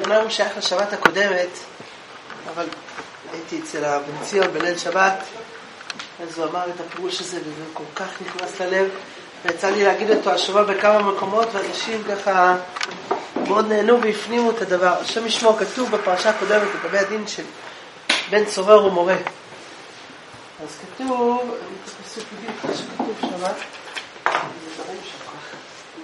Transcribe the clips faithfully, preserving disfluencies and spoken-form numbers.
אומנם הוא שייך לשבת הקודמת, אבל הייתי אצל הבן ציון בליל שבת, אז הוא אמר את הפירוש הזה, וזה כל כך נכנס ללב, ויצא לי להגיד אותו השבוע בכמה מקומות, ואנשים ככה מאוד נהנו והפנימו את הדבר. השם ישמור, כתוב בפרשה הקודמת לגבי הדין של בן צורר ומורה. אז כתוב, אני צריך לעשות בדיוק מה שכתוב שם, זה דברים שכך.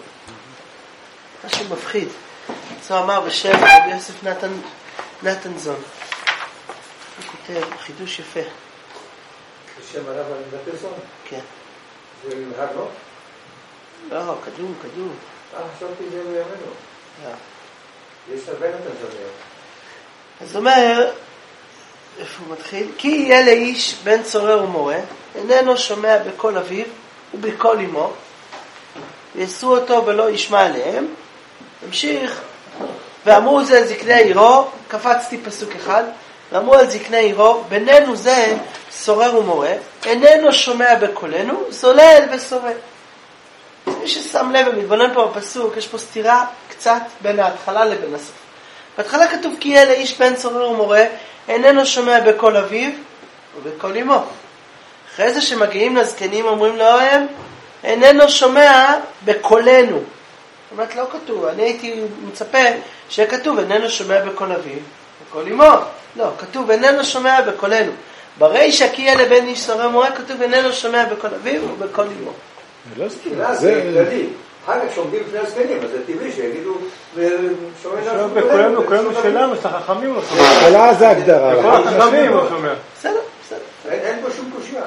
משהו מפחיד. זה אמר בשם רבי יוסף נתן, נתן זון. הוא כותב חידוש יפה. בשם הרב נתן זון? כן. זה מנהג לא? לא, קדום, קדום. אה, חשבתי זה בימינו. לא. יש הרבה נתן זון היום. אז אומר, איפה הוא מתחיל? כי יהיה לאיש בן צורר ומורה, איננו שומע בקול אביו ובקול אמו, ויעשו אותו ולא ישמע עליהם. המשיך, ואמרו זה זקני עירו, קפצתי פסוק אחד, ואמרו על זקני עירו, בינינו זה סורר ומורה, איננו שומע בקולנו, זולל ושורד. מי ששם לב ומתבונן פה בפסוק, יש פה סתירה קצת בין ההתחלה לבין הסוף. בהתחלה כתוב כי יהיה לאיש בן צורר ומורה, איננו שומע בקול אביו ובקול אמו. אחרי זה שמגיעים לזקנים אומרים להם, איננו שומע בקולנו. זאת אומרת, לא כתוב, אני הייתי מצפה שכתוב, איננו שומע בקול אביו ובקול אמו. לא, כתוב, איננו שומע בקולנו. ברישא כי יהיה לבן איש צורר ומורה, כתוב, איננו שומע בקול אביו ובקול אמו. זה לא סתירה, זה כללי. אחר כך שעומדים לפני הזקנים, אז זה טבעי שיגידו, שומעים בכולנו, כולנו שלנו, שחכמים לא שומע. כולה זה הגדרה. חכמים לא שומע. בסדר, בסדר. אין פה שום קושיה.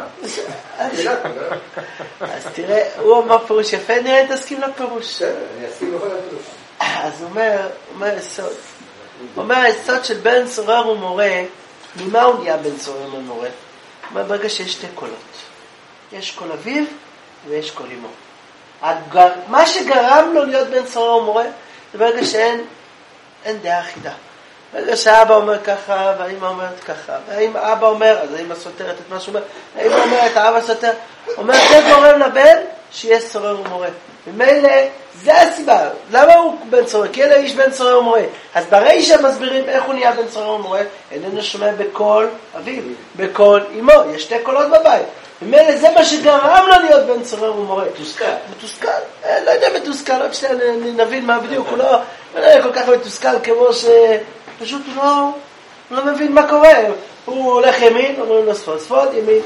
אז תראה, הוא אמר פירוש יפה, נראה, תסכים לפירוש. בסדר, אני אסכים לכל הפירוש. אז הוא אומר, אומר היסוד. הוא אומר היסוד של בן צורר ומורה, ממה הוא נהיה בן צורר ומורה? הוא אומר, ברגע שיש שתי קולות. יש קול אביו ויש קול אמו. הגר... מה שגרם לו להיות בן צורר ומורה, זה ברגע שאין אין דעה אחידה. ברגע שהאבא אומר ככה, והאמא אומרת ככה, והאם האבא אומר, אז האמא סותרת את מה שהוא אומר, האמא אומרת, האבא סותר, אומר, זה גורם לבן שיהיה צורר ומורה. ומילא, זה הסיבה. למה הוא בן צורר? כי אלה איש בן צורר ומורה. אז ברישא מסבירים איך הוא נהיה בן צורר ומורה, איננו שומע בקול אביו, בקול אמו. יש שתי קולות בבית. ומילא זה מה שגרם לו להיות בן צורר ומורה. מתוסכל. מתוסכל. לא יודע מתוסכל, רק שנבין מה בדיוק. הוא לא כל כך מתוסכל כמו ש... פשוט הוא לא, הוא לא מבין מה קורה. הוא הולך ימין, אומרים לו ספוד, ספוד, ימין.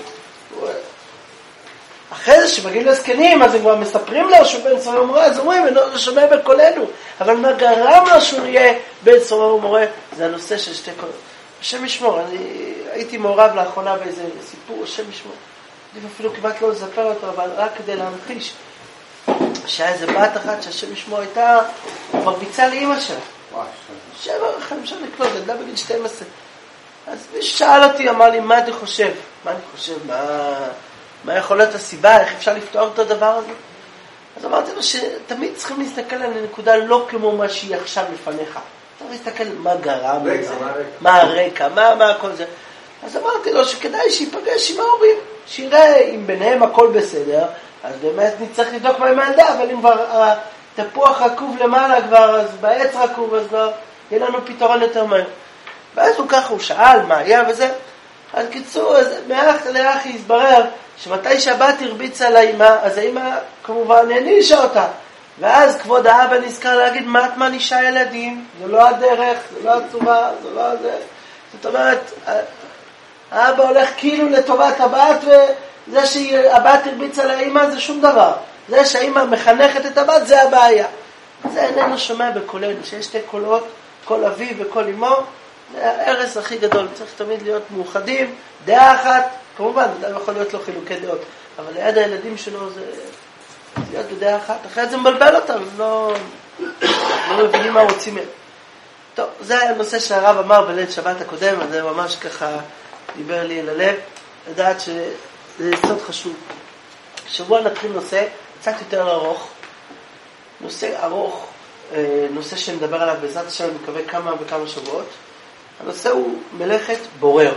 אחרי זה שמגיעים לזקנים, אז הם כבר מספרים לו שהוא בן צורר ומורה, אז אומרים, לא שומע בקולנו. אבל מה גרם לו שהוא יהיה בן צורר ומורה? זה הנושא של שתי קולות. השם ישמור, אני הייתי מעורב לאחרונה באיזה סיפור, השם ישמור. אני אפילו כמעט לא לספר אותו, אבל רק כדי להמחיש. שהיה איזה בת אחת שהשם ישמור הייתה מרביצה לאמא שלה. שבע רחם, אפשר לקלוט, ילדה בגיל שתים עשרה. אז מי ששאל אותי, אמר לי, מה אתה חושב? מה אני חושב? מה, מה יכול להיות הסיבה? איך אפשר לפתור את הדבר הזה? אז אמרתי לו שתמיד צריכים להסתכל על הנקודה לא כמו מה שהיא עכשיו לפניך. צריך להסתכל מה גרם לזה, מה הרקע, מה, מה הכל זה. אז אמרתי לו שכדאי שיפגש עם ההורים, שיראה אם ביניהם הכל בסדר, אז באמת נצטרך לבדוק מה עם הילדה, אבל אם כבר התפוח רקוב למעלה כבר, אז בעץ רקוב, אז כבר יהיה לנו פתרון יותר מהר. ואז הוא ככה, הוא שאל מה היה וזה. אז קיצור, אז מאח לאח יסברר שמתי שהבת הרביצה לאמא, אז האמא כמובן הענישה אותה. ואז כבוד האבא נזכר להגיד, מה את מענישה ילדים? זה לא הדרך, זה לא הצורה, זה לא זה. זאת אומרת, האבא הולך כאילו לטובת הבת, וזה שהבת הרביצה לאמא זה שום דבר. זה שהאמא מחנכת את הבת, זה הבעיה. זה איננו שומע בקולנו, שיש שתי קולות, קול אביו וקול אמו, זה ההרס הכי גדול. צריך תמיד להיות מאוחדים, דעה אחת, כמובן, זה יכול להיות לו חילוקי דעות, אבל ליד הילדים שלו זה להיות בדעה אחת, אחרי זה מבלבל אותם, לא, לא מבינים מה רוצים מהם. טוב, זה הנושא שהרב אמר בליל שבת הקודם, זה ממש ככה דיבר לי אל הלב, לדעת שזה יסוד חשוב. שבוע נתחיל נושא קצת יותר ארוך, נושא ארוך, נושא שנדבר עליו בעזרת השם, אני מקווה כמה וכמה שבועות. הנושא הוא מלאכת בורר.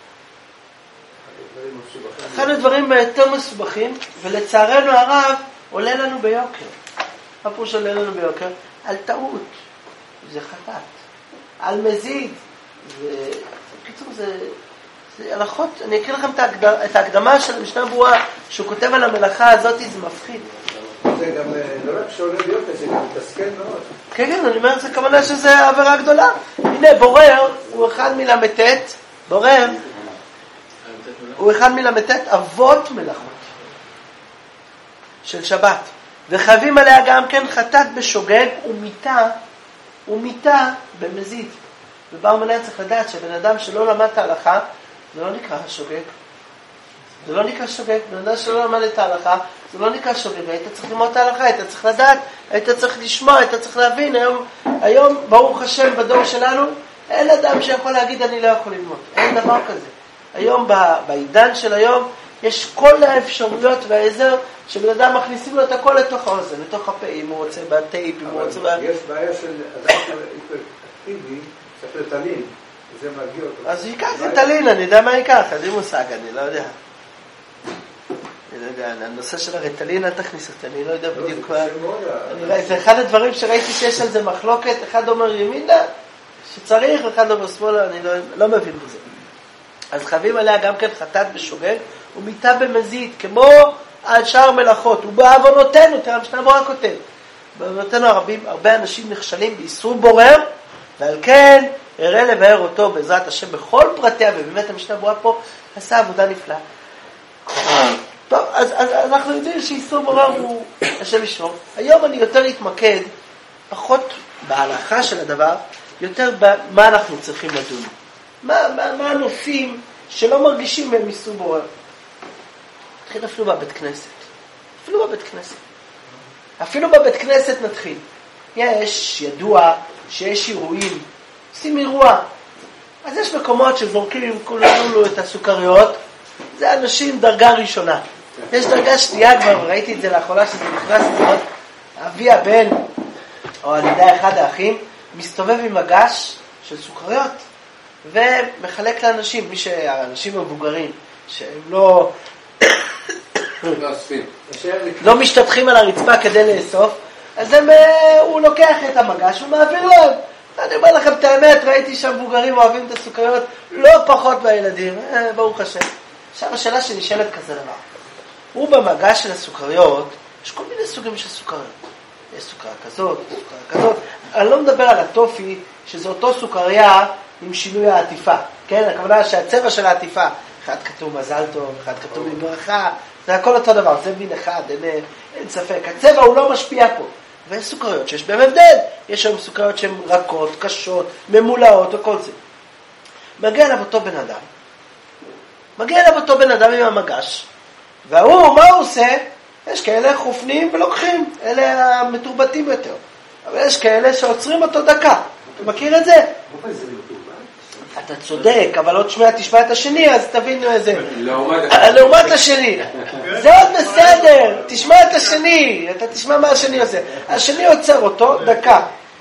אחד הדברים יותר מסובכים, ולצערנו הרב עולה לנו ביוקר. מה פירוש עולה לנו ביוקר? על טעות. זה חטאת. על מזיד. בקיצור, זה, זה הלכות, אני אקריא לכם את ההקדמה של המשנה ברורה, שהוא כותב על המלאכה הזאת, זה מפחיד. זה גם לא רק שעולה להיות, זה גם מתסכל מאוד. כן, כן, אני אומר, זה כמובן שזה עבירה גדולה. הנה, בורר הוא אחד מלמתת, בורר הוא אחד מלמתת אבות מלאכות של שבת. וחייבים עליה גם כן חטאת בשוגג ומיתה, ומיתה במזיד. ובר מנהל צריך לדעת שבן אדם שלא למד את ההלכה, זה לא נקרא שוגג. זה לא נקרא שוגג. בן אדם שלא למד את ההלכה, זה לא נקרא שוגג. היית צריך ללמוד את ההלכה, היית צריך לדעת, היית צריך לשמוע, היית צריך להבין. היום, היום ברוך השם, בדור שלנו, אין אדם שיכול להגיד אני לא יכול ללמוד. אין דבר כזה. היום, בעידן של היום, יש כל האפשרויות והעזר שבן אדם מכניסים לו את הכל לתוך האוזן, לתוך הפה, אם הוא רוצה בטייפ, אם הוא רוצה... אבל יש בעיה של אדם היפראקטיבי, צריך לטלין, וזה מגיע אותו. אז ייקח לטלין, אני יודע מה ייקח, אני מושג, אני לא יודע. אני לא יודע, הנושא של הרטלין, אל תכניס אותי, אני לא יודע בדיוק מה... זה אחד הדברים שראיתי שיש על זה מחלוקת, אחד אומר ימינה, שצריך, אחד אומר שמאלה, אני לא מבין בזה. אז חייבים עליה גם כן חטאת בשוגג, ומיתה במזיד, כמו על שאר מלאכות, ובעוונותינו, תראה, המשנה ברורה כותב, בעוונותינו הרבים, הרבה אנשים נכשלים באיסור בורר, ועל כן, יראה לבאר אותו בעזרת השם בכל פרטיה, ובאמת המשנה ברורה פה עשה עבודה נפלאה. טוב, אז, אז אנחנו יודעים שאיסור בורר הוא השם ישמור. היום אני יותר להתמקד, פחות בהלכה של הדבר, יותר במה אנחנו צריכים לדון. מה, מה, מה הנושאים שלא מרגישים בהם איסור בורר. נתחיל אפילו בבית כנסת. אפילו בבית כנסת. אפילו בבית כנסת נתחיל. יש ידוע שיש אירועים, עושים אירוע. אז יש מקומות שזורקים כולנו את הסוכריות, זה אנשים דרגה ראשונה. יש דרגה שנייה כבר, ראיתי את זה לאחרונה שזה נכנס לראות, אבי הבן, או אני יודע אחד האחים, מסתובב עם מגש של סוכריות, ומחלק לאנשים, מי שהאנשים המבוגרים, שהם לא... לא משתתחים על הרצפה כדי לאסוף, אז הם, הוא לוקח את המגש ומעביר להם. אני אומר לכם את האמת, ראיתי שהמבוגרים אוהבים את הסוכריות לא פחות מהילדים, ברוך השם. עכשיו השאלה שנשאלת כזה דבר. הוא במגש של הסוכריות, יש כל מיני סוגים של סוכריות. יש סוכריה כזאת, סוכריה כזאת. אני לא מדבר על הטופי, שזה אותו סוכריה עם שינוי העטיפה. כן, הכוונה שהצבע של העטיפה, אחד כתוב מזל טוב, אחד כתוב מברכה, זה הכל אותו דבר, זה מין אחד, אין, אין ספק. הצבע הוא לא משפיע פה. ויש סוכריות שיש בהם הבדל. יש היום סוכריות שהן רכות, קשות, ממולאות וכל זה. מגיע אליו אותו בן אדם. מגיע אליו אותו בן אדם עם המגש. והוא, מה הוא עושה? יש כאלה חופנים ולוקחים. אלה המתורבתים יותר. אבל יש כאלה שעוצרים אותו דקה. אתה מכיר את זה? אתה צודק, אבל עוד שמיע תשמע את השני, אז תבינו איזה... לעומת השני. זה עוד בסדר, תשמע את השני, אתה תשמע מה השני עושה. השני עוצר אותו דקה.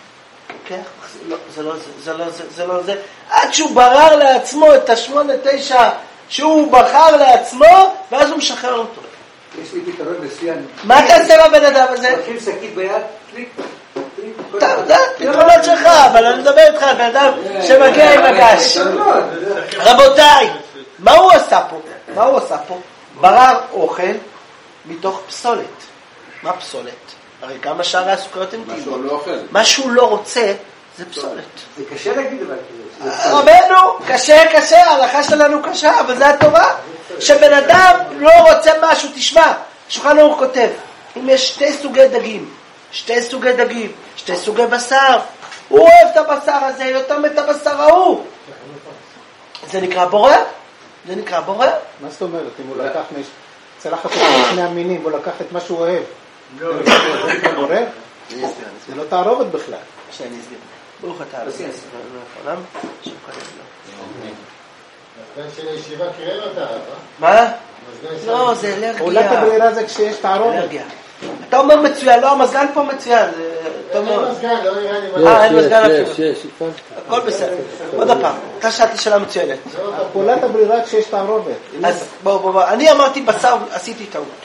זה לא זה, זה לא זה, זה לא זה. עד שהוא ברר לעצמו את השמונה, תשע, שהוא בחר לעצמו, ואז הוא משחרר אותו. יש לי פתרון מסוים. מה תעשה בבן אדם הזה? לוקחים שקית ביד, קליק. טוב, זה פתרונות שלך, אבל אני מדבר איתך על בן אדם שמגיע עם הגש. רבותיי, מה הוא עשה פה? מה הוא עשה פה? ברר אוכל מתוך פסולת. מה פסולת? הרי גם השאר הסוכריות הם טבעיות. מה שהוא לא רוצה זה פסולת. זה קשה להגיד אבל כזה. רבנו, קשה, קשה, ההלכה שלנו קשה, אבל זה התורה. שבן אדם לא רוצה משהו, תשמע, שולחן ערוך כותב, אם יש שתי סוגי דגים, שתי סוגי דגים, שתי סוגי בשר, הוא אוהב את הבשר הזה יותר מאת הבשר ההוא. זה נקרא בורר? זה נקרא בורר? מה זאת אומרת? אם הוא לקח צלחת את שני המינים, הוא לקח את מה שהוא אוהב. זה נקרא בורר? זה לא תערובת בכלל. שאני אסגיר. ברוך אתה על זה. העולם, שוקד לו. מזגן של הישיבה קראה לו תערב, אה? מה? לא, זה אלרגיה. אולי הברירה זה כשיש תערובת. אלרגיה. אתה אומר מצוין, לא, המזגן פה מצוין. אין מזגן, לא נראה לי מזגן. אה, אין מזגן אפילו. הכל בסדר. עוד הפעם, אתה שאלתי שאלה מצוינת. פעולת הברירה כשיש תערובת. אז בואו, בואו, אני אמרתי בשר, עשיתי טעות.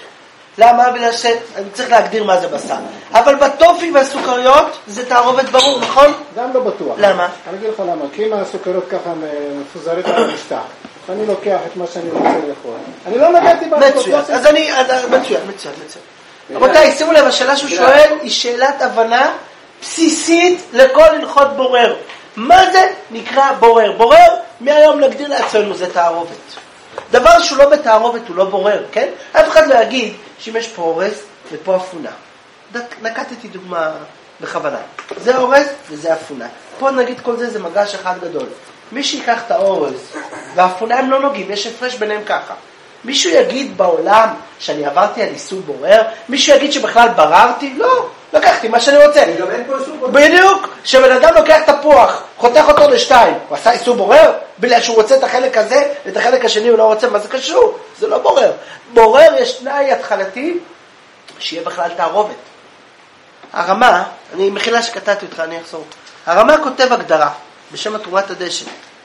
למה? בגלל שאני צריך להגדיר מה זה בשר. אבל בטופי והסוכריות זה תערובת ברור, נכון? גם לא בטוח. למה? אני אגיד לך למה. כי אם הסוכריות ככה מפוזרת על המשטח, אני לוקח את מה שאני רוצה לאכול. אני לא נגעתי בעבודות. מצוין. אז אני, מצוין, מצוין, מצוין. רבותיי, שימו לב, השאלה שהוא שואל היא שאלת הבנה בסיסית לכל הלכות בורר. מה זה נקרא בורר? בורר, מהיום נגדיר לעצמנו, זה תערובת. דבר שהוא לא בתערובת הוא לא בורר, כן? אף אחד לא יגיד שאם יש פה אורז ופה אפונה. נקטתי דוגמה בכוונה. זה אורז וזה אפונה. פה נגיד כל זה זה מגש אחד גדול. מי שיקח את האורז והאפונה הם לא נוגעים, יש הפרש ביניהם ככה. מישהו יגיד בעולם שאני עברתי על איסור בורר? מישהו יגיד שבכלל בררתי? לא, לקחתי מה שאני רוצה. בדיוק, שבן אדם לוקח תפוח, חותך אותו לשתיים, הוא עשה איסור בורר? בגלל שהוא רוצה את החלק הזה, ואת החלק השני הוא לא רוצה, מה זה קשור? זה לא בורר. בורר יש תנאי התחלתי, שיהיה בכלל תערובת. הרמה, אני מחילה שקטעתי אותך, אני אחזור. הרמה כותב הגדרה, בשם התרומת הדשן.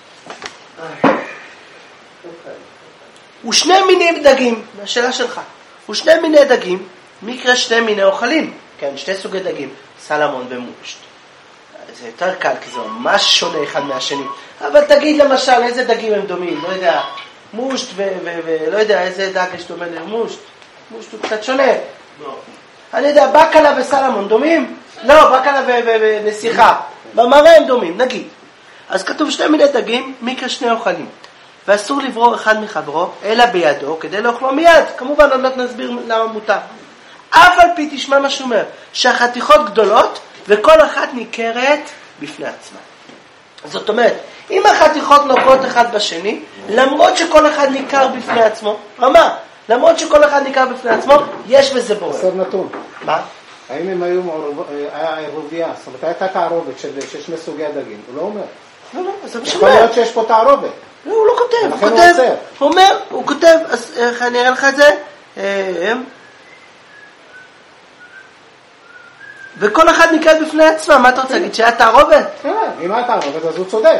ושני מיני דגים, השאלה שלך, ושני מיני דגים, מקרא שני מיני אוכלים, כן, שתי סוגי דגים, סלמון ומושט. זה יותר קל, כי זה ממש שונה אחד מהשני. אבל תגיד למשל, איזה דגים הם דומים, לא יודע, מושט ולא יודע, איזה דג יש דומה למושט. מושט הוא קצת שונה. לא. אני יודע, בקלה וסלמון דומים? לא, בקלה ונסיכה. במראה הם דומים, נגיד. אז כתוב שני מיני דגים, מקרא שני אוכלים. ואסור לברור אחד מחברו, אלא בידו, כדי לאכלו מיד. כמובן, עוד מעט נסביר למה מותר. אף על פי תשמע מה שאומר, שהחתיכות גדולות, וכל אחת ניכרת בפני עצמה. זאת אומרת, אם החתיכות נוגעות אחד בשני, למרות שכל אחד ניכר בפני עצמו, רמה, למרות שכל אחד ניכר בפני עצמו, יש בזה בורר. עשר נתון. מה? האם הם היו עירוביה, זאת אומרת, הייתה תערובת של שני סוגי הדגים, הוא לא אומר. לא, לא, זה משמע. יכול להיות שיש פה תערובת. לא, הוא לא כותב, הוא כותב, הוא אומר, הוא כותב, אז איך אני אראה לך את זה? וכל אחד נקראת בפני עצמה, מה אתה רוצה להגיד, שהיה תערובת? כן, אם היה תערובת, אז הוא צודק.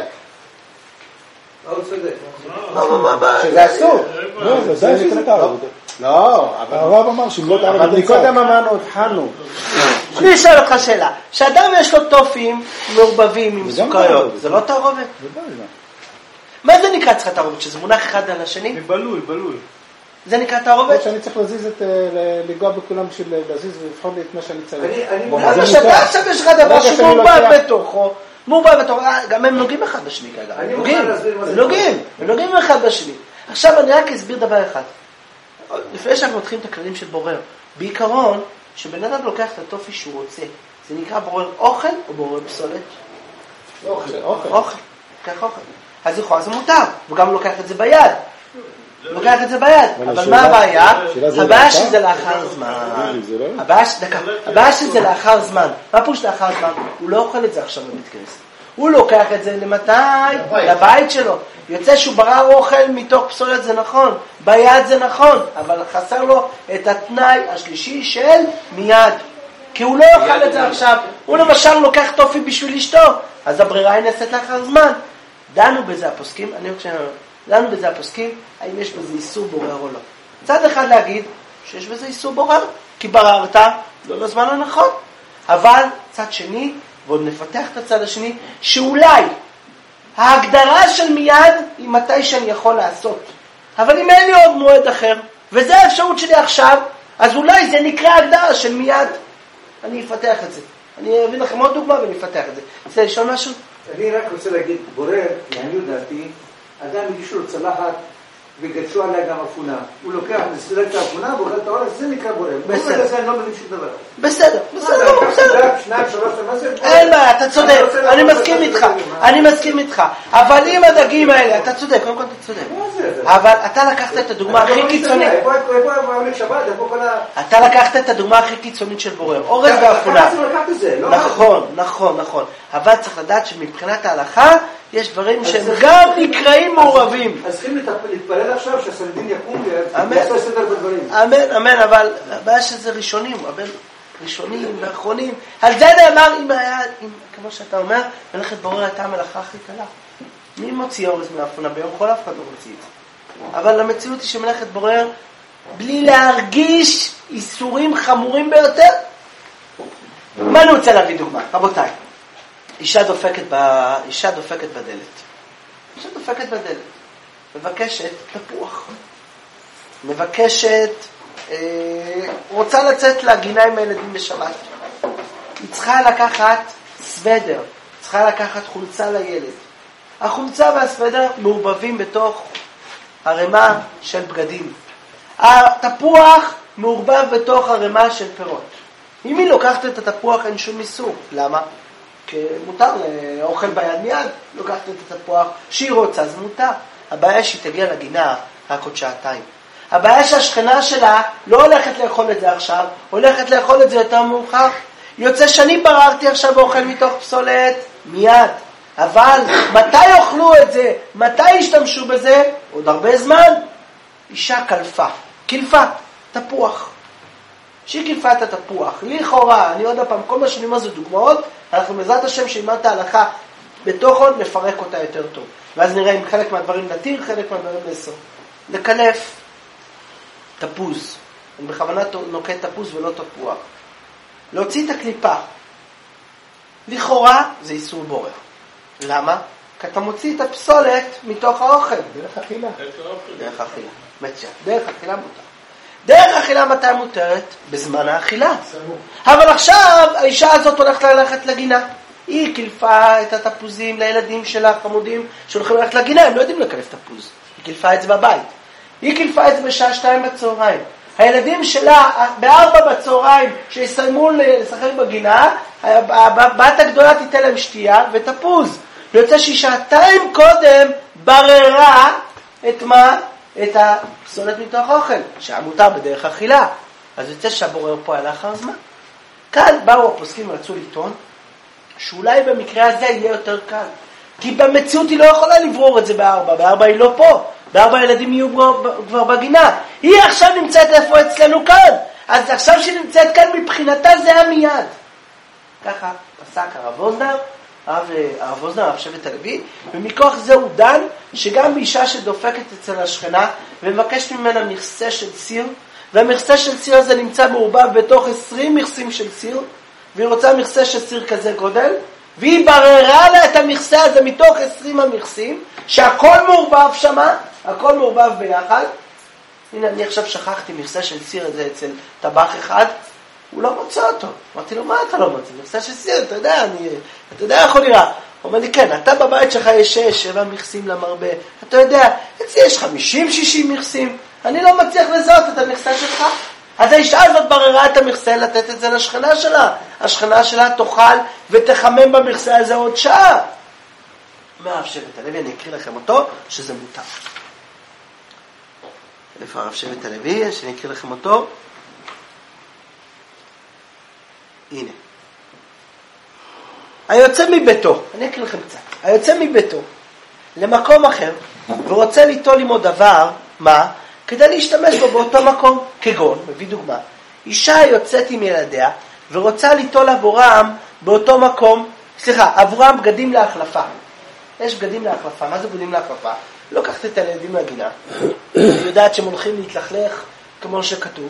הוא צודק. שזה אסור. לא, זה די שזה תערובת. לא, אבל הרב אמר שאם לא תערובת... אבל מקודם אמרנו, התחלנו. אני אשאל אותך שאלה, שאדם יש לו טופים מעורבבים עם סוכריות, זה לא תערובת? מה זה נקרא צריך תערובת? שזה מונח אחד על השני? בלול, בלול. זה נקרא תערובת? שאני צריך להזיז את, לגוע בכולם בשביל להזיז ולבחור לי את מה שאני צריך. למה שאתה עכשיו יש לך דבר שמעורבב בתוכו, מעורבב בתוכו, גם הם נוגעים אחד בשני כרגע. נוגעים, הם נוגעים, הם נוגעים אחד בשני. עכשיו אני רק אסביר דבר אחד. לפני שאנחנו מתחילים את הכללים של בורר, בעיקרון, שבן אדם לוקח את הטופי שהוא רוצה, זה נקרא בורר אוכל או בורר פסולת? אוכל. אוכל. אוכל. לוקח אוכל. אז יכול, זה מותר, וגם לוקח את זה ביד. לוקח את זה ביד. אבל מה הבעיה? הבעיה שזה לאחר זמן. הבעיה שזה לאחר זמן. מה פוש לאחר זמן? הוא לא אוכל את זה עכשיו בבית כנסת. הוא לוקח את זה למתי? לבית שלו. יוצא שהוא ברר אוכל מתוך פסולת, זה נכון. ביד זה נכון. אבל חסר לו את התנאי השלישי של מיד. כי הוא לא יאכל את זה עכשיו. הוא למשל לוקח טופי בשביל אשתו. אז הברירה היא נעשית לאחר זמן. דנו בזה הפוסקים, אני חושב, דנו בזה הפוסקים, האם יש בזה איסור בורר או לא. צד אחד להגיד שיש בזה איסור בורר, כי בררת לא לזמן הנכון. אבל צד שני, ועוד נפתח את הצד השני, שאולי ההגדרה של מיד היא מתי שאני יכול לעשות. אבל אם אין לי עוד מועד אחר, וזה האפשרות שלי עכשיו, אז אולי זה נקרא הגדרה של מיד. אני אפתח את זה. אני אביא לכם עוד דוגמה ואני אפתח את זה. רוצה לשאול משהו? אני רק רוצה להגיד, בורר, לעניות דעתי, אדם הגישו לו צלחת וגדשו עליה גם אפונה. הוא לוקח, מסתלק את האפונה, ואוכל את האורז, זה נקרא בורר. בסדר. בזה אני לא מבין שום דבר. בסדר, בסדר, בסדר. שניים, שלוש, מה זה? אין בעיה, אתה צודק, אני מסכים איתך, אני מסכים איתך. אבל אם הדגים האלה, אתה צודק, קודם כל אתה צודק. אבל אתה לקחת את הדוגמה הכי קיצונית. איפה העמק שבת? איפה כל ה... אתה לקחת את הדוגמה הכי קיצונית של בורר, אורז ואפונה. נכון, נכון, נכון. אבל צריך לדעת שמבחינת ההלכה, יש דברים שהם גם נקראים מעורבים. אז צריכים להתפלל עכשיו שהסנדין יקום ויעשו סדר בדברים. אמן, אמן, אבל הבעיה שזה ראשונים, אבל ראשונים ואחרונים. על זה נאמר, אם היה, כמו שאתה אומר, מלאכת בורר הייתה המלאכה הכי קלה. מי מוציא אורז מאפונה? ביום חול אף אחד לא מוציא את זה. אבל המציאות היא שמלאכת בורר בלי להרגיש איסורים חמורים ביותר? מה אני רוצה להביא דוגמה? רבותיי, אישה דופקת, ב... אישה דופקת בדלת. אישה דופקת בדלת. מבקשת תפוח. מבקשת, אה, רוצה לצאת לגינה עם הילדים בשבת. היא צריכה לקחת סוודר, צריכה לקחת חולצה לילד. החולצה והסוודר מעורבבים בתוך הרמה של בגדים. התפוח מעורבב בתוך הרמה של פירות. אם היא לוקחת את התפוח אין שום איסור. למה? כי מותר לאוכל ביד מיד, לוקחת את התפוח שהיא רוצה, זה מותר. הבעיה שהיא תגיע לגינה רק עוד שעתיים. הבעיה שהשכנה שלה לא הולכת לאכול את זה עכשיו, הולכת לאכול את זה יותר מאוחר. יוצא שאני בררתי עכשיו ואוכל מתוך פסולת מיד. אבל מתי אוכלו את זה? מתי השתמשו בזה? עוד הרבה זמן. אישה קלפה, קלפה, תפוח. שהיא קלפה את התפוח. לכאורה, אני עוד הפעם, כל מה שאני אומר זה דוגמאות, אנחנו בעזרת השם שאימת ההלכה בתוך עוד נפרק אותה יותר טוב. ואז נראה אם חלק מהדברים נתיר, חלק מהדברים נסר. לקלף תפוז. אני בכוונה נוקט תפוז ולא תפוח. להוציא את הקליפה. לכאורה זה איסור בורר. למה? כי אתה מוציא את הפסולת מתוך האוכל. דרך אכילה. דרך אכילה. מצוין. דרך אכילה מותר. דרך אכילה מתי מותרת? בזמן האכילה. אבל עכשיו האישה הזאת הולכת ללכת לגינה. היא קלפה את התפוזים לילדים שלה, חמודים, שהולכים ללכת לגינה, הם לא יודעים לקלף תפוז. היא קלפה את זה בבית. היא קלפה את זה בשעה שתיים בצהריים. הילדים שלה, בארבע בצהריים, שיסיימו לשחק בגינה, הבת הגדולה תיתן להם שתייה ותפוז. יוצא שהיא שעתיים קודם בררה את מה? את הפסולת מתוך האוכל, שהמותר בדרך אכילה. אז יוצא שהבורר פה היה לאחר זמן. כאן באו הפוסקים ורצו לטעון, שאולי במקרה הזה יהיה יותר קל. כי במציאות היא לא יכולה לברור את זה בארבע, בארבע היא לא פה. בארבע ילדים יהיו כבר בגינה. היא עכשיו נמצאת איפה אצלנו כאן. אז עכשיו שהיא נמצאת כאן מבחינתה זה היה מיד. ככה פסק הרב ווזנר, הרב ווזנר, הרב שבט הלוי, ומכוח זה הוא דן שגם באישה שדופקת אצל השכנה ומבקשת ממנה מכסה של סיר, והמכסה של סיר הזה נמצא מעורבב בתוך עשרים מכסים של סיר, והיא רוצה מכסה של סיר כזה גודל, והיא בררה לה את המכסה הזה מתוך עשרים המכסים, שהכל מעורבב שמה, הכל מעורבב ביחד. הנה, אני עכשיו שכחתי מכסה של סיר הזה אצל טבח אחד, הוא לא מוצא אותו. אמרתי לו, מה אתה לא מוצא? מכסה של סיר, אתה יודע, אני, אתה יודע איך הוא נראה. הוא אומר לי, כן, אתה בבית שלך יש שש, שבע מכסים למרבה. אתה יודע, אצלי יש חמישים, שישים מכסים. אני לא מצליח לזהות את המכסה שלך. אז האישה הזאת בררה את המכסה לתת את זה לשכנה שלה. השכנה שלה תאכל ותחמם במכסה הזה עוד שעה. מה הרב שבט הלוי? אני אקריא לכם אותו, שזה מותר. איפה הרב שבט הלוי? שאני אקריא לכם אותו. הנה. היוצא מביתו, אני אקריא לכם קצת. היוצא מביתו למקום אחר ורוצה ליטול עמו דבר, מה? כדי להשתמש בו באותו מקום, כגון, מביא דוגמה, אישה יוצאת עם ילדיה ורוצה ליטול עבורם באותו מקום, סליחה, עבורם בגדים להחלפה. יש בגדים להחלפה. מה זה בגדים להחלפה? לוקחת את הילדים לגינה. היא יודעת שהם הולכים להתלכלך כמו שכתוב.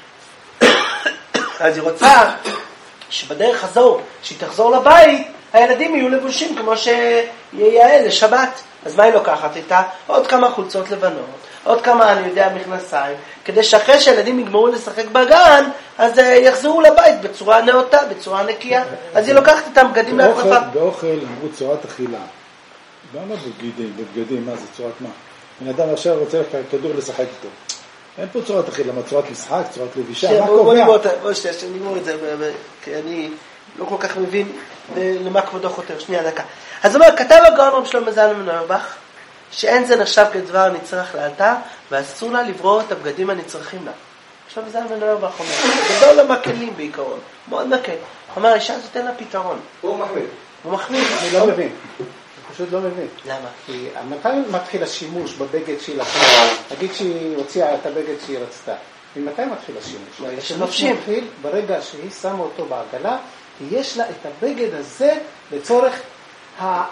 אז היא רוצה שבדרך הזו, שהיא תחזור לבית, הילדים יהיו לבושים כמו שיהיה לשבת. אז מה היא לוקחת איתה? עוד כמה חולצות לבנות, עוד כמה, אני יודע, מכנסיים, כדי שאחרי שהילדים יגמרו לשחק בגן, אז יחזרו לבית בצורה נאותה, בצורה נקייה. אז היא לוקחת איתם בגדים להחלפה. באוכל אמרו צורת אכילה. למה בבגדים? בבגדים, מה זה צורת מה? בן אדם עכשיו רוצה כדור לשחק איתו. אין פה צורת אכילה, מה צורת משחק, צורת לבישה, מה קובע? בוא שנייה, שנגמור את זה, כי אני לא כל כך מבין למה כבודו חותר. שנייה, דקה. אז אומר, כתב הגאון רב שלמה זלמן אוירבך, שאין זה נחשב כדבר נצרך לאלתר, ואסור לה לברור את הבגדים הנצרכים לה. עכשיו זלמן אוירבך אומר, גדול למקלים בעיקרון, מאוד מקל. אומר, אישה זאת אין לה פתרון. הוא מחמיא. הוא מחמיא. אני לא מבין. פשוט לא מבין. למה? כי מתי מתחיל השימוש בבגד שהיא לקחה? נגיד שהיא הוציאה את הבגד שהיא רצתה. ממתי מתחיל השימוש? השימוש מתחיל ברגע שהיא שמה אותו בעגלה, כי יש לה את הבגד הזה לצורך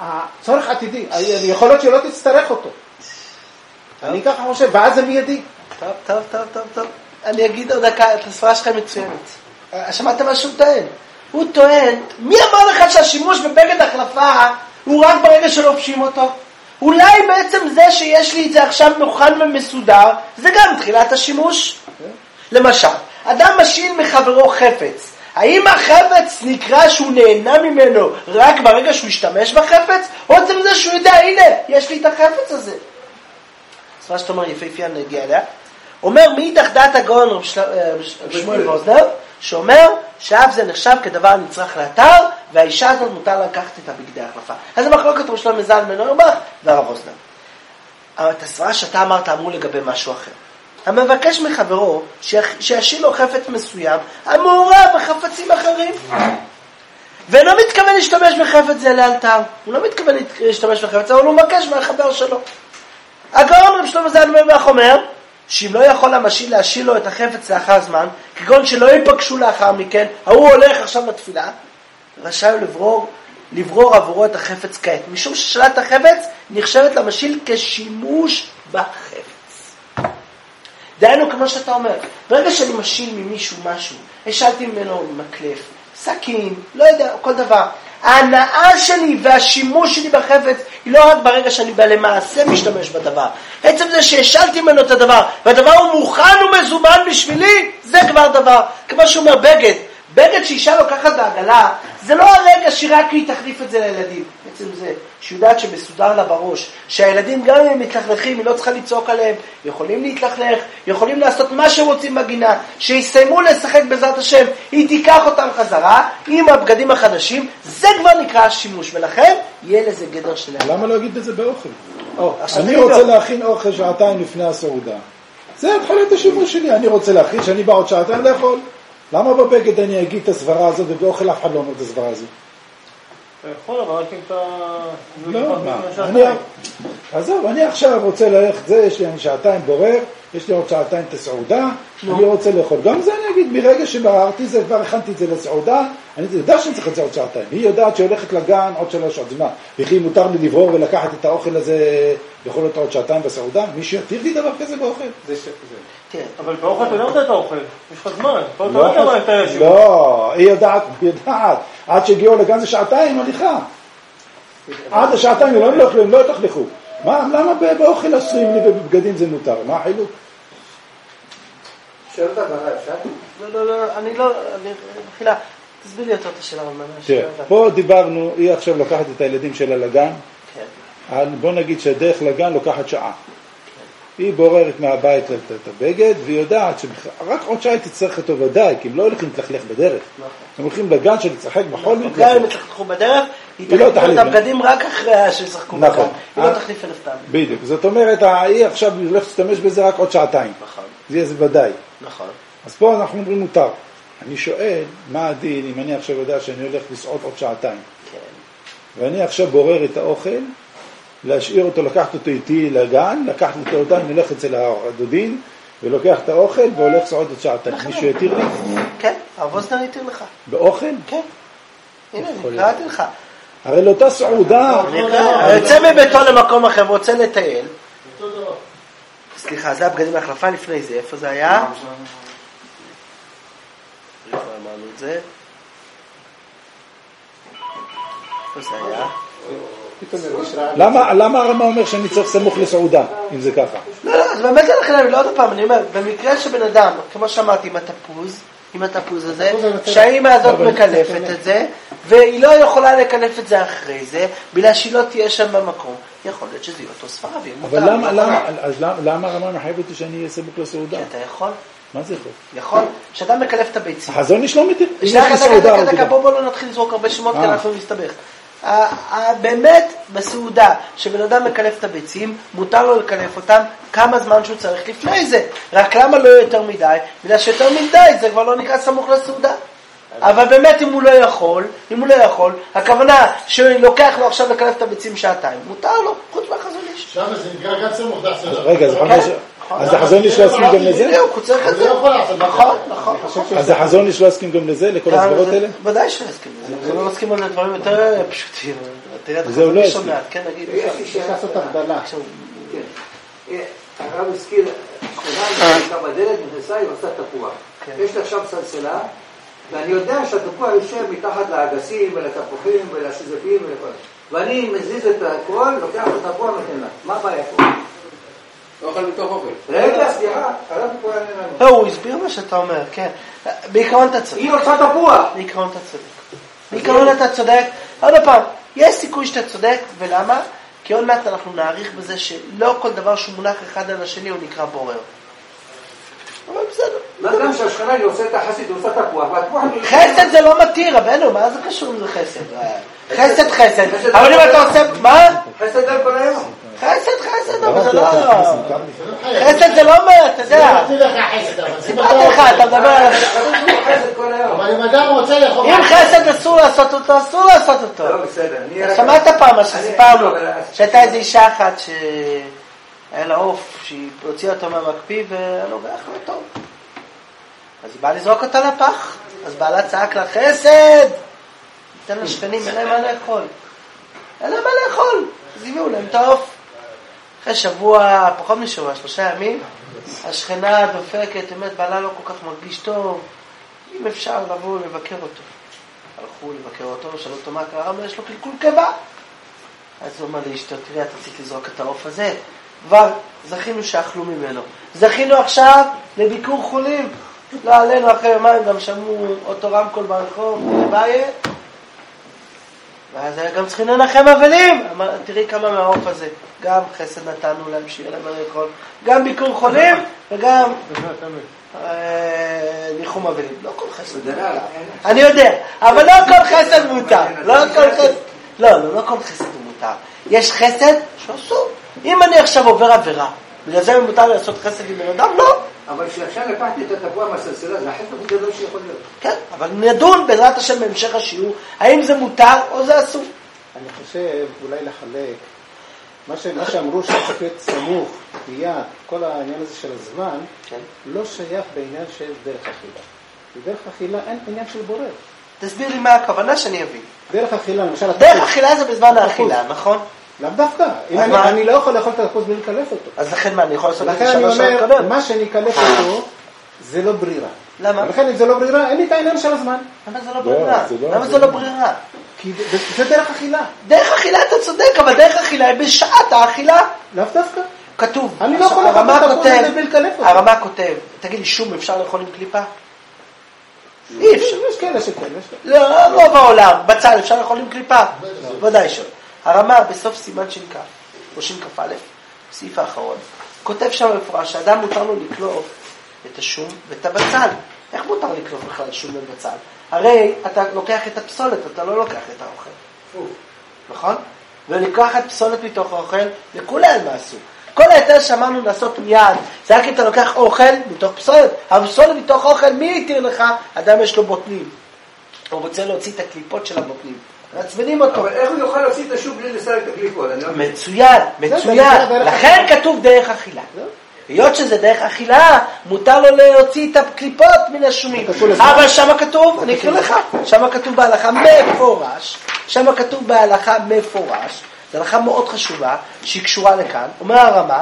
צורך עתידי. יכול להיות שהיא לא תצטרך אותו. אני ככה חושב, ואז זה מיידי. טוב, טוב, טוב, טוב, טוב. אני אגיד עוד דקה, את הספרה שלכם מצוינת. שמעת מה שהוא טוען? הוא טוען, מי אמר לך שהשימוש בבגד החלפה הוא רק ברגע שלובשים אותו? אולי בעצם זה שיש לי את זה עכשיו מוכן ומסודר, זה גם תחילת השימוש. למשל, אדם משיל מחברו חפץ. האם החפץ נקרא שהוא נהנה ממנו רק ברגע שהוא ישתמש בחפץ? או עצם זה שהוא יודע, הנה, יש לי את החפץ הזה. אז מה שאתה אומר, יפהפייה נגיע אליה. אומר מאידך דעת הגאון רב שמואל ווזנר, שאומר שאף זה נחשב כדבר נצרך לאתר, והאישה הזאת מותר לקחת את הבגדי ההחלפה. אז זה מחלוקת רב שלמה זלמן אוירבך והרב ווזנר. אבל את הסברה שאתה אמרת אמרו לגבי משהו אחר. המבקש מחברו שישיל לו חפץ מסוים, המעורב בחפצים אחרים. ולא מתכוון להשתמש בחפץ זה לאלתר. הוא לא מתכוון להשתמש בחפץ, אבל הוא מבקש מהחבר שלו. הגאון רב שלמה זלמן אוירבך אומר, שאם לא יכול המשיל להשיל לו את החפץ לאחר זמן, כגון שלא ייפגשו לאחר מכן, הוא הולך עכשיו לתפילה, רשאי לברור, לברור עבורו את החפץ כעת. משום ששאלת החפץ נחשבת למשיל כשימוש בחפץ. דהיינו כמו שאתה אומר, ברגע שאני משיל ממישהו משהו, השאלתי ממנו מקלף, סכין, לא יודע, כל דבר. ההנאה שלי והשימוש שלי בחפץ היא לא רק ברגע שאני בא למעשה משתמש בדבר. עצם זה שהשאלתי ממנו את הדבר, והדבר הוא מוכן ומזומן בשבילי, זה כבר דבר. כמו שאומר בגד, בגד שאישה לוקחת בעגלה, זה לא הרגע שרק היא תחליף את זה לילדים. בעצם זה, שיודעת שמסודר לה בראש, שהילדים גם אם הם מתלכלכים, היא לא צריכה לצעוק עליהם, יכולים להתלכלך, יכולים לעשות מה שרוצים בגינה, שיסיימו לשחק בעזרת השם, היא תיקח אותם חזרה, עם הבגדים החדשים, זה כבר נקרא השימוש, ולכן יהיה לזה גדר שלהם. למה לא להגיד את זה באוכל? אני רוצה להכין אוכל שעתיים לפני הסעודה. זה התחלת השימוש שלי, אני רוצה להכין, שאני בא עוד שעתיים לאכול. למה בבגד אני אגיד את הסברה הזאת, ובאוכל אף אחד לא אומר את הסברה הזאת? אתה יכול, אבל רק אם אתה... לא, מה? אני... עזוב, אני עכשיו רוצה ללכת, זה, יש לי אני שעתיים בורר, יש לי עוד שעתיים את הסעודה, אני רוצה לאכול. גם זה אני אגיד, מרגע שבררתי זה, כבר הכנתי את זה לסעודה, אני יודע שאני צריך את זה עוד שעתיים. היא יודעת שהיא הולכת לגן עוד שלוש שעות. אז מה, וכי מותר לי לברור ולקחת את האוכל הזה, יכול להיות עוד שעתיים בסעודה? מישהו יתיר לי דבר כזה באוכל? זה ש... אבל באוכל אתה יודעת את האוכל, יש לך זמן, פה אתה לא יודע את הישיבה. לא, היא יודעת, היא יודעת, עד שהגיעו לגן זה שעתיים הליכה. עד השעתיים הם לא יתחלכו. למה באוכל אסרים לי ובבגדים זה מותר? מה החילוק? שואל אותה ברע, אפשר? לא, לא, לא, אני לא, אני מתחילה, תסביר לי יותר את השאלה ממש. תראה, פה דיברנו, היא עכשיו לוקחת את הילדים שלה לגן, בוא נגיד שהדרך לגן לוקחת שעה. היא בוררת מהבית את הבגד, והיא יודעת שרק עוד שעה תצטרך אותו ודאי, כי הם לא הולכים להתלכלך בדרך. הם הולכים לגן שלצחק בחול מתלכלך. גם אם יתלכלכו בדרך, היא תחליף את הבגדים רק אחרי שישחקו בגן. היא לא תחליף אלף פעמים. בדיוק. זאת אומרת, היא עכשיו הולכת להשתמש בזה רק עוד שעתיים. נכון. זה יהיה ודאי. נכון. אז פה אנחנו אומרים מותר. אני שואל, מה הדין אם אני עכשיו יודע שאני הולך לסעוד עוד שעתיים? כן. ואני עכשיו בורר את האוכל, להשאיר אותו, לקחת אותו איתי לגן, לקחת אותו עדיין, נלך אצל הדודין, ולוקח את האוכל, והולך סעוד עוד שעתיים. מישהו יתיר לי? כן, הרב ווזנר יתיר לך. באוכל? כן. הנה, אני קראתי לך. הרי לאותה סעודה... יוצא מביתו למקום אחר, רוצה לטייל. סליחה, זה הבגדים להחלפה לפני זה, איפה זה היה? איפה אמרנו את זה? איפה זה היה? למה, למה הרמה אומר שאני צריך סמוך לסעודה, אם זה ככה? לא, לא, אז באמת לכן, אני לא עוד פעם, אני אומר, במקרה שבן אדם, כמו שאמרתי, עם התפוז, עם התפוז הזה, שהאימא הזאת מקלפת את זה, והיא לא יכולה לקלף את זה אחרי זה, בגלל שהיא לא תהיה שם במקום, יכול להיות שזה יהיה אותו ספרה, ויהיה מותר. אבל למה, למה, אז למה הרמה מחייבת אותי שאני אהיה סמוך לסעודה? כי אתה יכול. מה זה יכול? יכול, שאתה מקלף את הביצים. החזון יש לא מתיר. שנייה, דקה, דקה, בואו לא נתחיל לזרוק הרבה שמות, כי אנחנו נסתבך. באמת בסעודה שבן אדם מקלף את הביצים, מותר לו לקלף אותם כמה זמן שהוא צריך לפני זה. רק למה לא יותר מדי? בגלל שיותר מדי זה כבר לא נקרא סמוך לסעודה. אבל באמת אם הוא לא יכול, אם הוא לא יכול, הכוונה שלוקח לו עכשיו לקלף את הביצים שעתיים, מותר לו, חוץ מהחזון איש. שם זה נקרא גם סמוך לסעודה. רגע, אז החזון איש לא הסכים גם לזה? בדיוק, הוא צריך את זה. נכון, נכון. אז החזון איש לא הסכים גם לזה, לכל הסברות האלה? ודאי שלא הסכים לזה. זה לא מסכים על דברים יותר פשוטים. זהו לא הסכים. כן, נגיד. צריך לעשות הבדלה. הרב הזכיר, שכונה נכנסה בדלת, נכנסה, היא עושה תפוח. יש לה עכשיו סלסלה, ואני יודע שהתפוח יושב מתחת לאגסים ולתפוחים ולשזפים ולכל. ואני מזיז את הכל, לוקח את התפוח ונותן לה. מה הבעיה פה? לא אוכל מתוך אוכל. רגע, סליחה, הרב פה יענה לנו. לא, הוא הסביר מה שאתה אומר, כן. בעיקרון אתה צודק. היא רוצה תפוח. בעיקרון אתה צודק. בעיקרון אתה צודק. עוד פעם, יש סיכוי שאתה צודק, ולמה? כי עוד מעט אנחנו נעריך בזה שלא כל דבר שהוא מונח אחד על השני הוא נקרא בורר. אבל בסדר. מה גם שהשכנה היא עושה את החסד, היא עושה תפוח, והתפוח... חסד זה לא מתיר, רבנו, מה זה קשור לחסד? חסד חסד. אבל אם אתה עושה... מה? חסד על כל היום. חסד חסד, אבל זה לא... חסד זה לא אומר, אתה יודע. סיפרתי לך, אתה מדבר על... חסד כל היום. אבל אם אדם רוצה לאכול... אם חסד אסור לעשות אותו, אסור לעשות אותו. לא, בסדר. שמעת פעם מה שסיפרנו, שהייתה איזו אישה אחת שהיה לה עוף, שהיא הוציאה אותו מהמקפיא והיה לו ריח לא טוב. אז היא באה לזרוק אותה לפח, אז בעלה צעק לה, חסד! ניתן לשכנים, אין להם מה לאכול. אין להם מה לאכול. אז הביאו להם את העוף. אחרי שבוע, פחות משבוע, שלושה ימים, השכנה דופקת, באמת, בעלה לא כל כך מרגיש טוב, אם אפשר לבוא לבקר אותו. הלכו לבקר אותו, שאלו אותו מה קרה, אבל יש לו קלקול קיבה. אז הוא אומר לאשתו, תראי, אתה צריך לזרוק את העוף הזה. כבר זכינו שאכלו ממנו. זכינו עכשיו לביקור חולים. לא עלינו, אחרי יומיים גם שמעו אותו רמקול ברחוב, לבעיה. ואז היה גם צריכים לנחם אבלים. אמר, תראי כמה מהעוף הזה. גם חסד נתנו להם שיהיה להם לאכול. גם ביקור חולים וגם ניחום אבלים. לא כל חסד. אני יודע, אבל לא כל חסד מותר. לא כל חסד. לא, לא, לא כל חסד הוא מותר. יש חסד שאסור. אם אני עכשיו עובר עבירה, בגלל זה מותר לעשות חסד עם בן אדם, לא. אבל שעכשיו לקחתי את התפוח מהסלסלה, זה החסד גדול שיכול להיות. כן, אבל נדון בעזרת השם בהמשך השיעור, האם זה מותר או זה אסור. אני חושב אולי לחלק, מה, ש... מה שאמרו שצריך להיות סמוך, מיד, כל העניין הזה של הזמן, כן. לא שייך בעניין של דרך אכילה. בדרך אכילה אין עניין של בורר. תסביר לי מה הכוונה שאני אבין. דרך אכילה, למשל... דרך אכילה זה בזמן האכילה, נכון? לאו דווקא. אם אני, אני לא יכול לאכול את התפוז בלי לקלף אותו. אז לכן מה, אני יכול לעשות את זה לכן אני שלוש שעות אומר, קבל? מה שאני אקלף אותו, זה לא ברירה. למה? ולכן אם זה לא ברירה, אין לי את העניין של הזמן. למה זה לא ברירה? למה זה לא ברירה? כי זה דרך אכילה. דרך אכילה אתה צודק, אבל דרך אכילה היא בשעת האכילה. לאו דווקא. כתוב. אני לא יכול לאכול את התפוז הזה בלי לקלף אותו. הרמה כותב, תגיד לי, שום אפשר לאכול עם קליפה? אי אפשר. יש כאלה שכן, יש לא, לא בעולם, בצל אפשר לאכול עם קליפה? ודאי שלא. הרמה בסוף סימן שין כף, או שין כף א', בסעיף האחרון, כותב שם מפורש שאדם מותר לו לקלוף את השום ואת הבצל. איך מותר לקלוף בכלל שום ובצל? הרי אתה לוקח את הפסולת, אתה לא לוקח את האוכל. נכון? ולקחת פסולת מתוך האוכל, לכולל מה עשו. כל היתר שאמרנו לעשות מיד, זה רק אם אתה לוקח אוכל מתוך פסולת, אבל פסולת מתוך אוכל, מי יתיר לך? אדם יש לו בוטנים. הוא רוצה להוציא את הקליפות של הבוטנים. מעצבנים אותו. אבל איך הוא יוכל להוציא את השוק בלי לסלק את הקליפות? מצוין, מצוין. לכן כתוב דרך אכילה. היות שזה דרך אכילה, מותר לו להוציא את הקליפות מן השומים. אבל שמה כתוב, אני אקריא לך, שמה כתוב בהלכה מפורש, שמה כתוב בהלכה מפורש, זו הלכה מאוד חשובה, שהיא קשורה לכאן, אומר הרמה,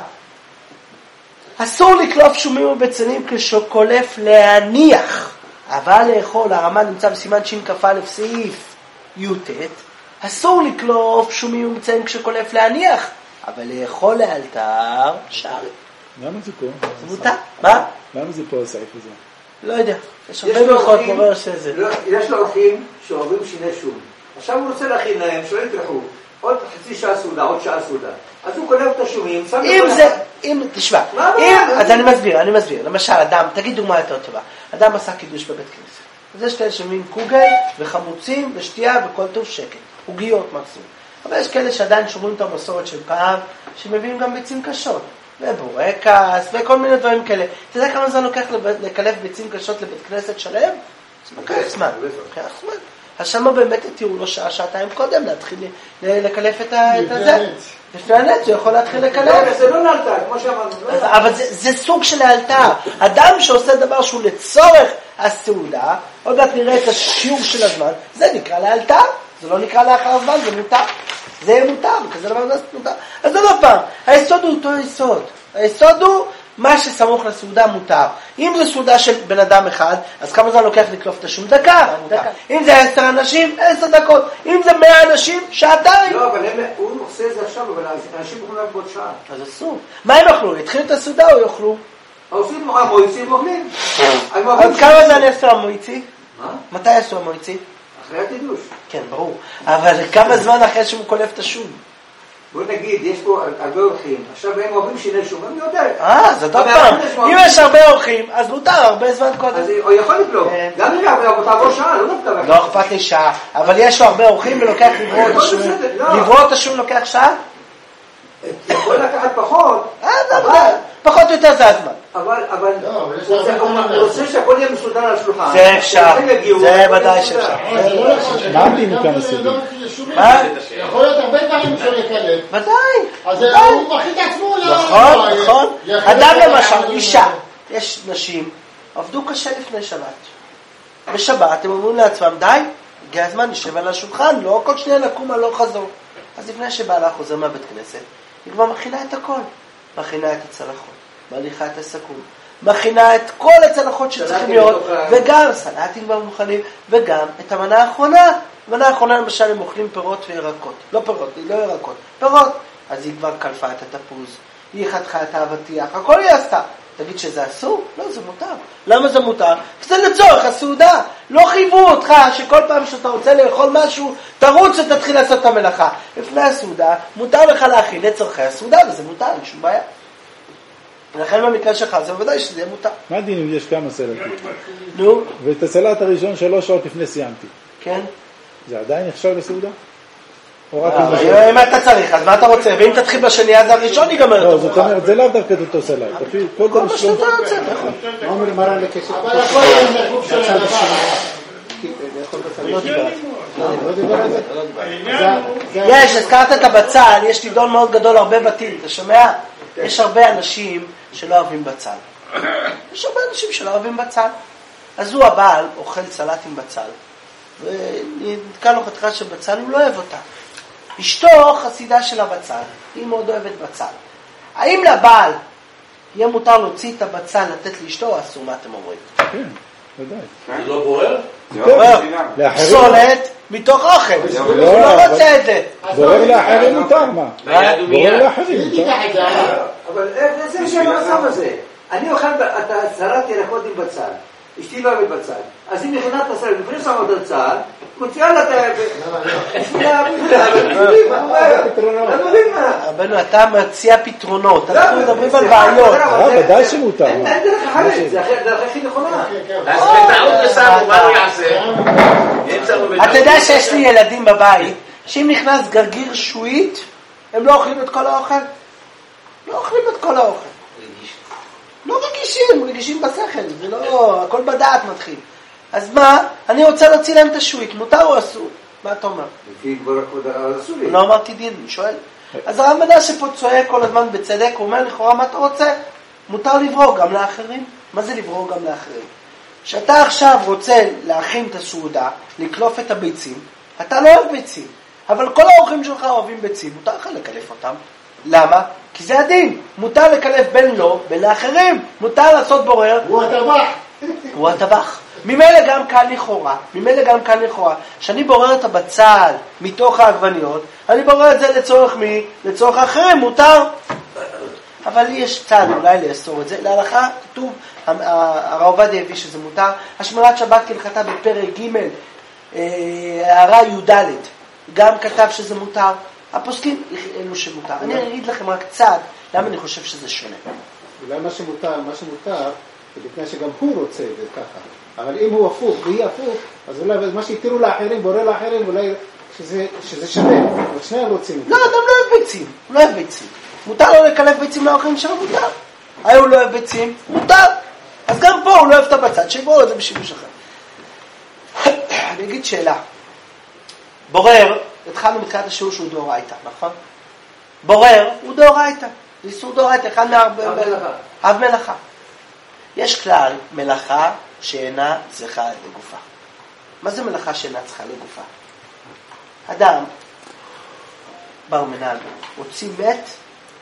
אסור לקלוף שומים ובצלים כשקולף להניח, אבל לאכול, הרמה נמצא בסימן שין כף א' סעיף י"ט, אסור לקלוף שומים ובצלים כשקולף להניח, אבל לאכול לאלתר שער. למה זה פה? זה מותר. מה? למה זה פה הסעיף הזה? לא יודע. יש הרבה ברכות מורה שזה. יש לו אורחים שאוהבים שיני שום. עכשיו הוא רוצה להכין להם, שלא יתרחו. עוד חצי שעה סעודה, עוד שעה סעודה. אז הוא קולב את השומים, שם אם זה, אם, תשמע, אם, אז אני מסביר, אני מסביר. למשל, אדם, תגיד דוגמה יותר טובה. אדם עשה קידוש בבית כנסת. אז יש כאלה שומעים קוגל וחמוצים ושתייה וכל טוב שקט. עוגיות מקסימום. אבל יש כאלה שעדיין שומרים את המסורת של פעם, שמביאים גם ביצים קשות. ובורקס, וכל מיני דברים כאלה. אתה יודע כמה זמן לוקח לקלף ביצים קשות לבית כנסת שלם? זה לוקח זמן. לוקח זמן. אז שמה באמת תראו לו שעה, שעתיים קודם להתחיל לקלף את זה. לפני הנץ הוא יכול להתחיל לקלף. זה לא לאלתר, כמו שאמרנו. אבל זה סוג של לאלתר. אדם שעושה דבר שהוא לצורך הסעודה, עוד מעט נראה את השיעור של הזמן, זה נקרא לאלתר. זה לא נקרא לאחר הזמן, זה מותר. זה מותר, וכזה דבר זה מותר. אז עוד פעם, היסוד הוא אותו יסוד. היסוד הוא מה שסמוך לסעודה מותר. אם זו סעודה של בן אדם אחד, אז כמה זמן לוקח לקלוף את השום? דקה. אם זה עשר אנשים, עשר דקות. אם זה מאה אנשים, שעתיים. לא, אבל הוא עושה את זה עכשיו, אבל אנשים יכולים לעבוד שעה. אז אסור. מה הם יאכלו? יתחילו את הסעודה או יאכלו? עושים המויצים אוכלים. אז כמה זמן יעשו המויצי? מה? מתי יעשו המויצי? אחרי התידוש. כן, ברור. אבל כמה זמן אחרי שהוא קולף את השום? בוא נגיד, יש פה הרבה אורחים, עכשיו הם אוהבים שיני שום, אני יודע. אה, זאת עוד פעם. אם יש הרבה אורחים, אז מותר הרבה זמן קודם. אז הוא יכול לקלוף. גם אם הוא תעבור שעה, לא דווקא. לא אכפת לי שעה. אבל יש לו הרבה אורחים ולוקח לברוא את השום. לברוא את השום לוקח שעה? יכול לקחת פחות. אה, זה עבודה. פחות או יותר זה הזמן. אבל, אבל, הוא רוצה שהכל יהיה מסודר על השולחן. זה אפשר. זה ודאי שאפשר. מה עמדים מכאן הסעדים? מה? יכול להיות הרבה דברים שהוא יקלט. ודאי. אז הוא מכין את עצמו. נכון, נכון. אדם למשל, אישה. יש נשים, עבדו קשה לפני שבת. בשבת הם אומרים לעצמם, די, הגיע הזמן, נשב על השולחן, לא כל שניה נקום על לא חזור. אז לפני שבעלה חוזר מהבית כנסת, היא כבר מכינה את הכל. מכינה את הצלחות, מליחה את הסכו"ם, מכינה את כל הצלחות שצריכים להיות, וגם סלטים כבר מוכנים, וגם את המנה האחרונה. המנה האחרונה למשל הם אוכלים פירות וירקות. לא פירות, לא ירקות, פירות. אז היא כבר קלפה את התפוז, היא חתכה את האבטיח, הכל היא עשתה. תגיד שזה אסור? לא, זה מותר. למה זה מותר? כי זה לצורך הסעודה. לא חייבו אותך שכל פעם שאתה רוצה לאכול משהו, תרוץ ותתחיל לעשות את המלאכה. לפני הסעודה, מותר לך להכין את צורכי הסעודה, וזה מותר, אין שום בעיה. ולכן במקרה שלך, זה בוודאי שזה יהיה מותר. מה דין אם יש כמה סלטים? נו? ואת הסלט הראשון שלוש שעות לפני סיימתי. כן? זה עדיין נחשב לסעודה? אם אתה צריך, אז מה אתה רוצה? ואם תתחיל בשני, אז הראשון ייגמר. לא, זאת אומרת, זה לאו דווקא את אותו סלט. כל מה שאתה רוצה, נכון. מה אומר מרן לקשר? אבל הכל יהיה מהגוף של הדבר. לא דיבר על זה? יש, הזכרת את הבצל, יש לי דון מאוד גדול, הרבה בתים, אתה שומע? יש הרבה אנשים שלא אוהבים בצל. יש הרבה אנשים שלא אוהבים בצל. אז הוא הבעל אוכל סלט עם בצל, ונתקע לו חתיכה של בצל, הוא לא אוהב אותה. אשתו חסידה של הבצל, היא מאוד אוהבת בצל. האם לבעל יהיה מותר להוציא את הבצל, לתת לאשתו, או אסור? מה אתם אומרים? כן, ודאי. זה לא בוער? בוער. פסולת מתוך אוכל. הוא לא רוצה את זה. בורר לאחרים מותר, מה? בורר לאחרים מותר. אבל איזה שם המצב הזה? אני אוכל את סלט ירקות עם בצל. אשתי לא אוהבת בצל. אז היא מכינה את הסלט, לפני שמה את הצל, מוציאה לה את ה... רבנו, אתה מציע פתרונות, אנחנו מדברים על בעיות. ודאי שמותר. אין דרך אחרת, זה הדרך הכי נכונה. אז בטעות ושמו, מה הוא יעשה? אתה יודע שיש לי ילדים בבית, שאם נכנס גרגיר שועית, הם לא אוכלים את כל האוכל? לא אוכלים את כל האוכל. לא רגישים, רגישים בשכל, זה לא, הכל בדעת מתחיל. אז מה? אני רוצה להוציא להם את השועית, מותר או אסור? מה אתה אומר? לא אמרתי דין, אני שואל. אז הרב מנשה פה צועק כל הזמן בצדק, הוא אומר לכאורה, מה אתה רוצה? מותר לברור גם לאחרים. מה זה לברור גם לאחרים? שאתה עכשיו רוצה להכין את הסעודה, לקלוף את הביצים, אתה לא אוהב ביצים, אבל כל האורחים שלך אוהבים ביצים, מותר לך לקלף אותם. למה? כי זה הדין. מותר לקלף בין לו, בין לאחרים. מותר לעשות בורר. הוא הטבח. הוא הטבח. ממילא גם כאן לכאורה, ממילא גם כאן לכאורה, שאני בורר את הבצל מתוך העגבניות, אני בורר את זה לצורך מי? לצורך האחרים, מותר. אבל לי יש צד אולי לאסור את זה. להלכה כתוב, הרב עובדיה הביא שזה מותר. השמירת שבת כהלכתה בפרק ג' הערה י"ד, גם כתב שזה מותר. הפוסקים אלו שמותר. אני אגיד לכם רק צד, למה אני חושב שזה שונה. אולי מה שמותר, מה שמותר, זה לפני שגם הוא רוצה את זה ככה. אבל אם הוא הפוך, והיא הפוך, אז אולי מה שיתירו לאחרים, בורא לאחרים, אולי שזה, שזה שווה. אבל שניהם רוצים. לא, אדם לא אוהב ביצים. הוא לא אוהב ביצים. מותר לו לקלף ביצים לאחרים שלו, מותר. היה הוא לא אוהב ביצים, מותר. אז גם פה הוא לא אוהב את הבצד, שיבואו את זה בשימוש אחר. אני אגיד שאלה. בורר, התחלנו מתחילת השיעור שהוא דאורייתא, נכון? בורר הוא דאורייתא. זה איסור דאורייתא, אחד מהרבה... אב מלאכה. יש כלל מלאכה שאינה צריכה לגופה. מה זה מלאכה שאינה צריכה לגופה? אדם, בר מנהל, הוציא מת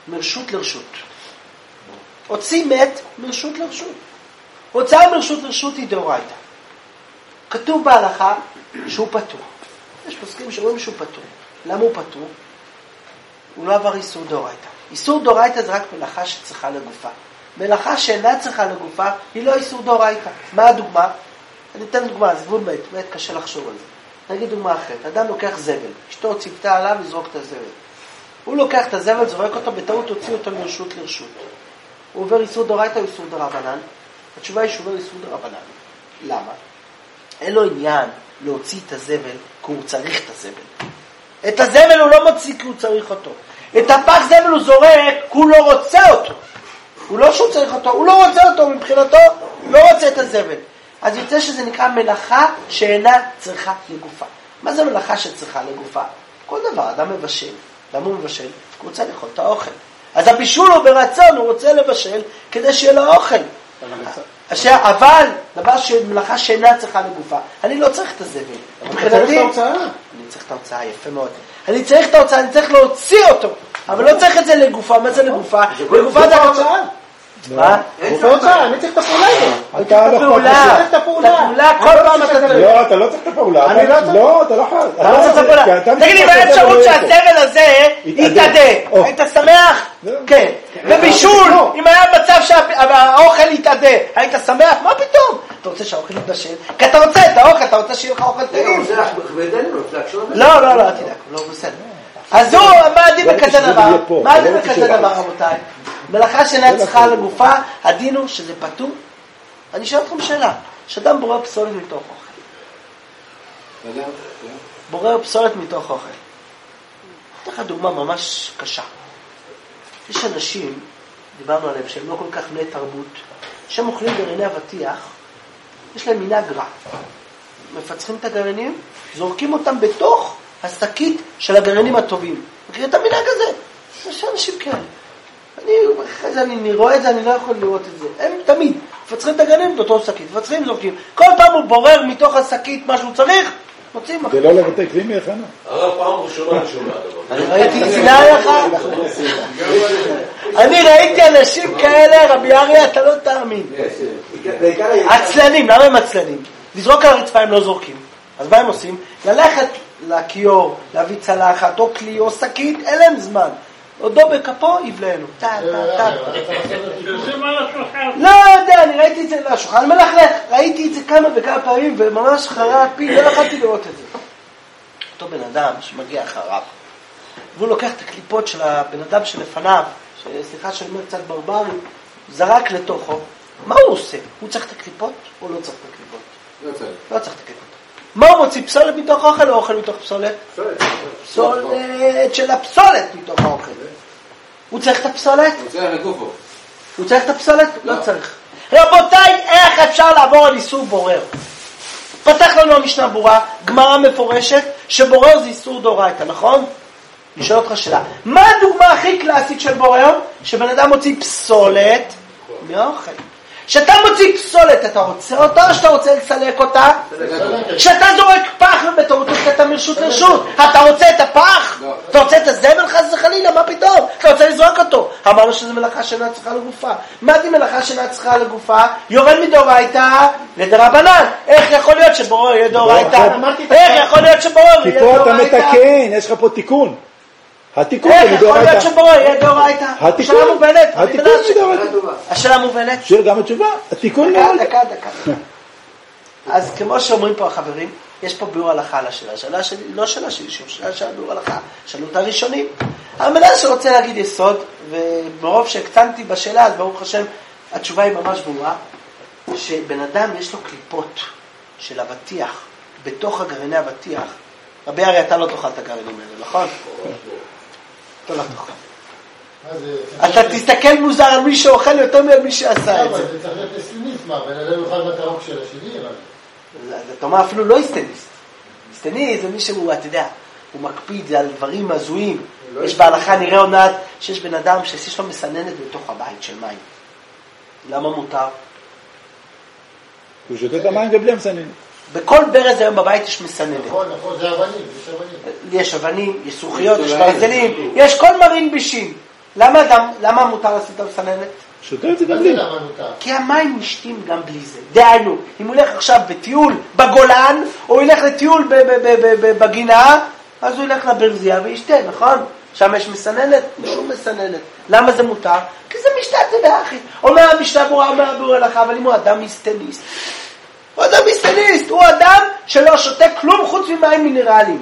מרשות לרשות. הוציא מת מרשות לרשות. הוצאה מרשות לרשות היא דאורייתא. כתוב בהלכה שהוא פטור. יש פוסקים שאומרים שהוא פטור. למה הוא פטור? הוא לא עבר איסור דאורייתא. איסור דאורייתא זה רק מלאכה שצריכה לגופה. מלאכה שאינה צריכה לגופה היא לא איסור דאורייתא. מה הדוגמה? אני אתן דוגמה, זה גבול מת, מת קשה לחשוב על זה. נגיד דוגמה אחרת, אדם לוקח זבל, אשתו ציפתה עליו לזרוק את הזבל. הוא לוקח את הזבל, זורק אותו, בטעות הוציא אותו מרשות לרשות. הוא עובר איסור דאורייתא או איסור דרבנן? התשובה היא שהוא עובר איסור דרבנן. למה? אין לו עניין להוציא את הזבל כי הוא צריך את הזבל. את הזבל הוא לא מוציא כי הוא צריך אותו. את הפח זבל הוא זורק כי הוא לא רוצה אותו. הוא לא שהוא צריך אותו, הוא לא רוצה אותו מבחינתו, הוא לא רוצה את הזבל. אז יוצא שזה נקרא מלאכה שאינה צריכה לגופה. מה זה מלאכה שצריכה לגופה? כל דבר, אדם מבשל. למה הוא מבשל? הוא רוצה לאכול את האוכל. אז הבישול הוא ברצון, הוא רוצה לבשל כדי שיהיה לו אוכל. אבל דבר שמלאכה שאינה צריכה לגופה, אני לא צריך את הזבל. אתה צריך את ההוצאה? אני צריך את ההוצאה, יפה מאוד. אני צריך את ההוצאה, אני צריך להוציא אותו. אבל לא צריך את זה לגופה. מה זה לגופה? לגופה זה ההוצאה. מה? גופה הוצאה, אני צריך את הפעולה הזאת. אתה לא פעולה, את הפעולה. הפעולה, כל פעם אתה צריך. לא, אתה לא צריך את הפעולה. אני לא צריך. לא, אתה לא חייב. אתה לא צריך את הפעולה. תגיד לי, מה האפשרות שהזבל הזה יתאדה? היית שמח? כן. ובישול, אם היה מצב שהאוכל יתאדה, היית שמח? מה פתאום? אתה רוצה שהאוכל יתבשל? כי אתה רוצה את האוכל, אתה רוצה שיהיה לך אוכל טעים. לא, לא, לא, אל תדאג, לא בסדר. אז הוא, מה הדין בכזה דבר? מה הדין בכזה דבר, רבותיי? מלאכה שאינה צריכה לגופה, הדין הוא שזה פטור. אני שואל אתכם שאלה, שאדם בורר פסולת מתוך אוכל. בורר פסולת מתוך אוכל. אתן לך דוגמה ממש קשה. יש אנשים, דיברנו עליהם, שהם לא כל כך בני תרבות, שהם אוכלים גרעיני אבטיח, יש להם מנהג רע. מפצחים את הגרעינים, זורקים אותם בתוך השקית של הגרעינים הטובים. מכיר את המנהג הזה? יש אנשים כאלה. אני, אחרי אני, אני רואה את זה, אני לא יכול לראות את זה. הם תמיד מפצחים את הגרעינים באותו שקית, מפצחים, זורקים. כל פעם הוא בורר מתוך השקית מה שהוא צריך, מוצאים. זה לא לבתי כלים מהכנה. הרב פעם ראשונה אני שומע דבר. אני ראיתי צנעה לך. אני ראיתי אנשים כאלה, רבי אריה, אתה לא תאמין. עצלנים, למה הם עצלנים? לזרוק על הרצפה הם לא זורקים. אז מה הם עושים? ללכת לכיור, להביא צלחת, או כלי, או שקית, אין להם זמן. עודו בכפו יבלענו. טה, טה, טה. לא יודע, אני ראיתי את זה לשולחן מלכלך. ראיתי את זה כמה וכמה פעמים, וממש חרב פי, לא יכולתי לראות את זה. אותו בן אדם שמגיע אחריו, והוא לוקח את הקליפות של הבן אדם שלפניו, סליחה שאני אומר קצת ברברי, זרק לתוכו. מה הוא עושה? הוא צריך את הקליפות או לא צריך את הקליפות? לא צריך. לא צריך את הקליפות. מה הוא מוציא? פסולת מתוך אוכל או אוכל מתוך פסולת? פסולת. פסולת של הפסולת מתוך האוכל. הוא צריך את הפסולת? הוא צריך לגופו. הוא צריך את הפסולת? לא צריך. רבותיי, איך אפשר לעבור על איסור בורר? פתח לנו המשנה ברורה, גמרא מפורשת, שבורר זה איסור דאורייתא, נכון? אני שואל אותך שאלה. מה הדוגמה הכי קלאסית של בורר? שבן אדם מוציא פסולת מאוכל. כשאתה מוציא פסולת, אתה רוצה אותה או שאתה רוצה לסלק אותה? כשאתה זורק פח ובטעות אתה מרשות לרשות, אתה רוצה את הפח? אתה רוצה את הזבל חס וחלילה? מה פתאום? אתה רוצה לזרוק אותו. אמרנו שזה מלאכה שאינה צריכה לגופה. מה זה מלאכה שאינה צריכה לגופה? יורד מדאורייתא לדרבנן. איך יכול להיות שבורר יהיה דאורייתא? איך יכול להיות שבורר יהיה כי פה אתה דאורייתא? מתקן, יש לך פה תיקון. התיקון איך זה יכול להיות מדאורייתא. שבורר יהיה דאורייתא? התיקון, השאלה מובנת. התיקון זה מדאורייתא. השאלה מובנת. שיר גם התשובה, התיקון דקה, מדאורייתא. דקה, דקה. אז כמו שאומרים פה החברים, יש פה ביאור הלכה על השאלה. השאלה שלי, לא שאלה שלי, שאלה של ביאור הלכה. שאלו אותה ראשונים. המדע שרוצה להגיד יסוד, וברוב שהקטנתי בשאלה, אז ברוך השם, התשובה היא ממש ברורה, שבן אדם יש לו קליפות של אבטיח, בתוך הגרעיני אבטיח. רבי אריה, אתה לא תאכל את הגרעינים האלה, נכון? אתה לא תאכל. אתה תסתכל מוזר על מי שאוכל יותר ממי שעשה את זה. זה צריך להיות אסטניסט, מה? בן אדם יוכל מהקרוק של השני? אתה אומר אפילו לא אסטניסט. אסטניסט זה מי שהוא, אתה יודע, הוא מקפיד על דברים הזויים. יש בהלכה, נראה עונת, שיש בן אדם שיש לו מסננת בתוך הבית של מים. למה מותר? הוא שותה את המים ובלי המסננת. בכל ברז היום בבית יש מסננת. נכון, נכון, זה אבנים, יש אבנים. יש אבנים, יש סוכריות, יש ברזלים, יש כל מרעין בישין. למה, אדם, למה מותר לשים את המסננת? שותה את זה גם בלי. כי המים משתים גם בלי זה. דהיינו, אם הוא ילך עכשיו בטיול בגולן, או ילך לטיול בגינה, אז הוא ילך לברזיה וישתה, נכון? שם יש מסננת, שום מסננת. למה זה מותר? כי זה משתה, אתה יודע, אחי. אומר המשנה ברורה, אומר הביאור הלכה, אבל אם הוא אדם מיסטניסט, הוא אדם מיסטניסט, הוא אדם שלא שותה כלום חוץ ממים מינרליים.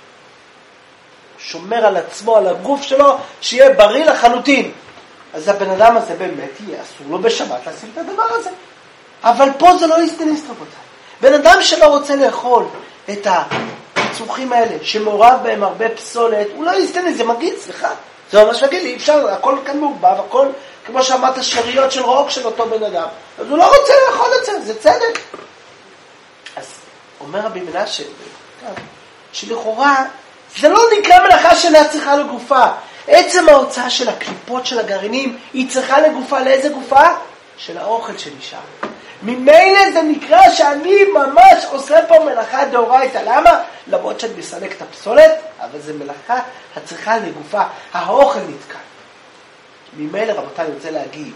שומר על עצמו, על הגוף שלו, שיהיה בריא לחלוטין. אז הבן אדם הזה באמת יהיה אסור לו בשבת לשים את הדבר הזה. אבל פה זה לא מיסטניסט, רבותיי. בן אדם שלא רוצה לאכול את הצורכים האלה, שמעורב בהם הרבה פסולת, הוא לא מיסטניסט, זה מגיד, סליחה. זה ממש מגיד לי, אי אפשר, הכל כאן מעובב, הכל, כמו שאמרת, שריות של רוק של אותו בן אדם. אז הוא לא רוצה לאכול את זה, זה צדק. אז אומר רבי מנשה, שלכאורה, זה לא נקרא מלאכה שאינה צריכה לגופה. עצם ההוצאה של הקליפות של הגרעינים, היא צריכה לגופה. לאיזה גופה? של האוכל שנשאר. ממילא זה נקרא שאני ממש עושה פה מלאכה דאורייתא. למה? למרות שאני מסלק את הפסולת, אבל זה מלאכה הצריכה לגופה. האוכל נתקע. ממילא, רבותיי, אני רוצה להגיד,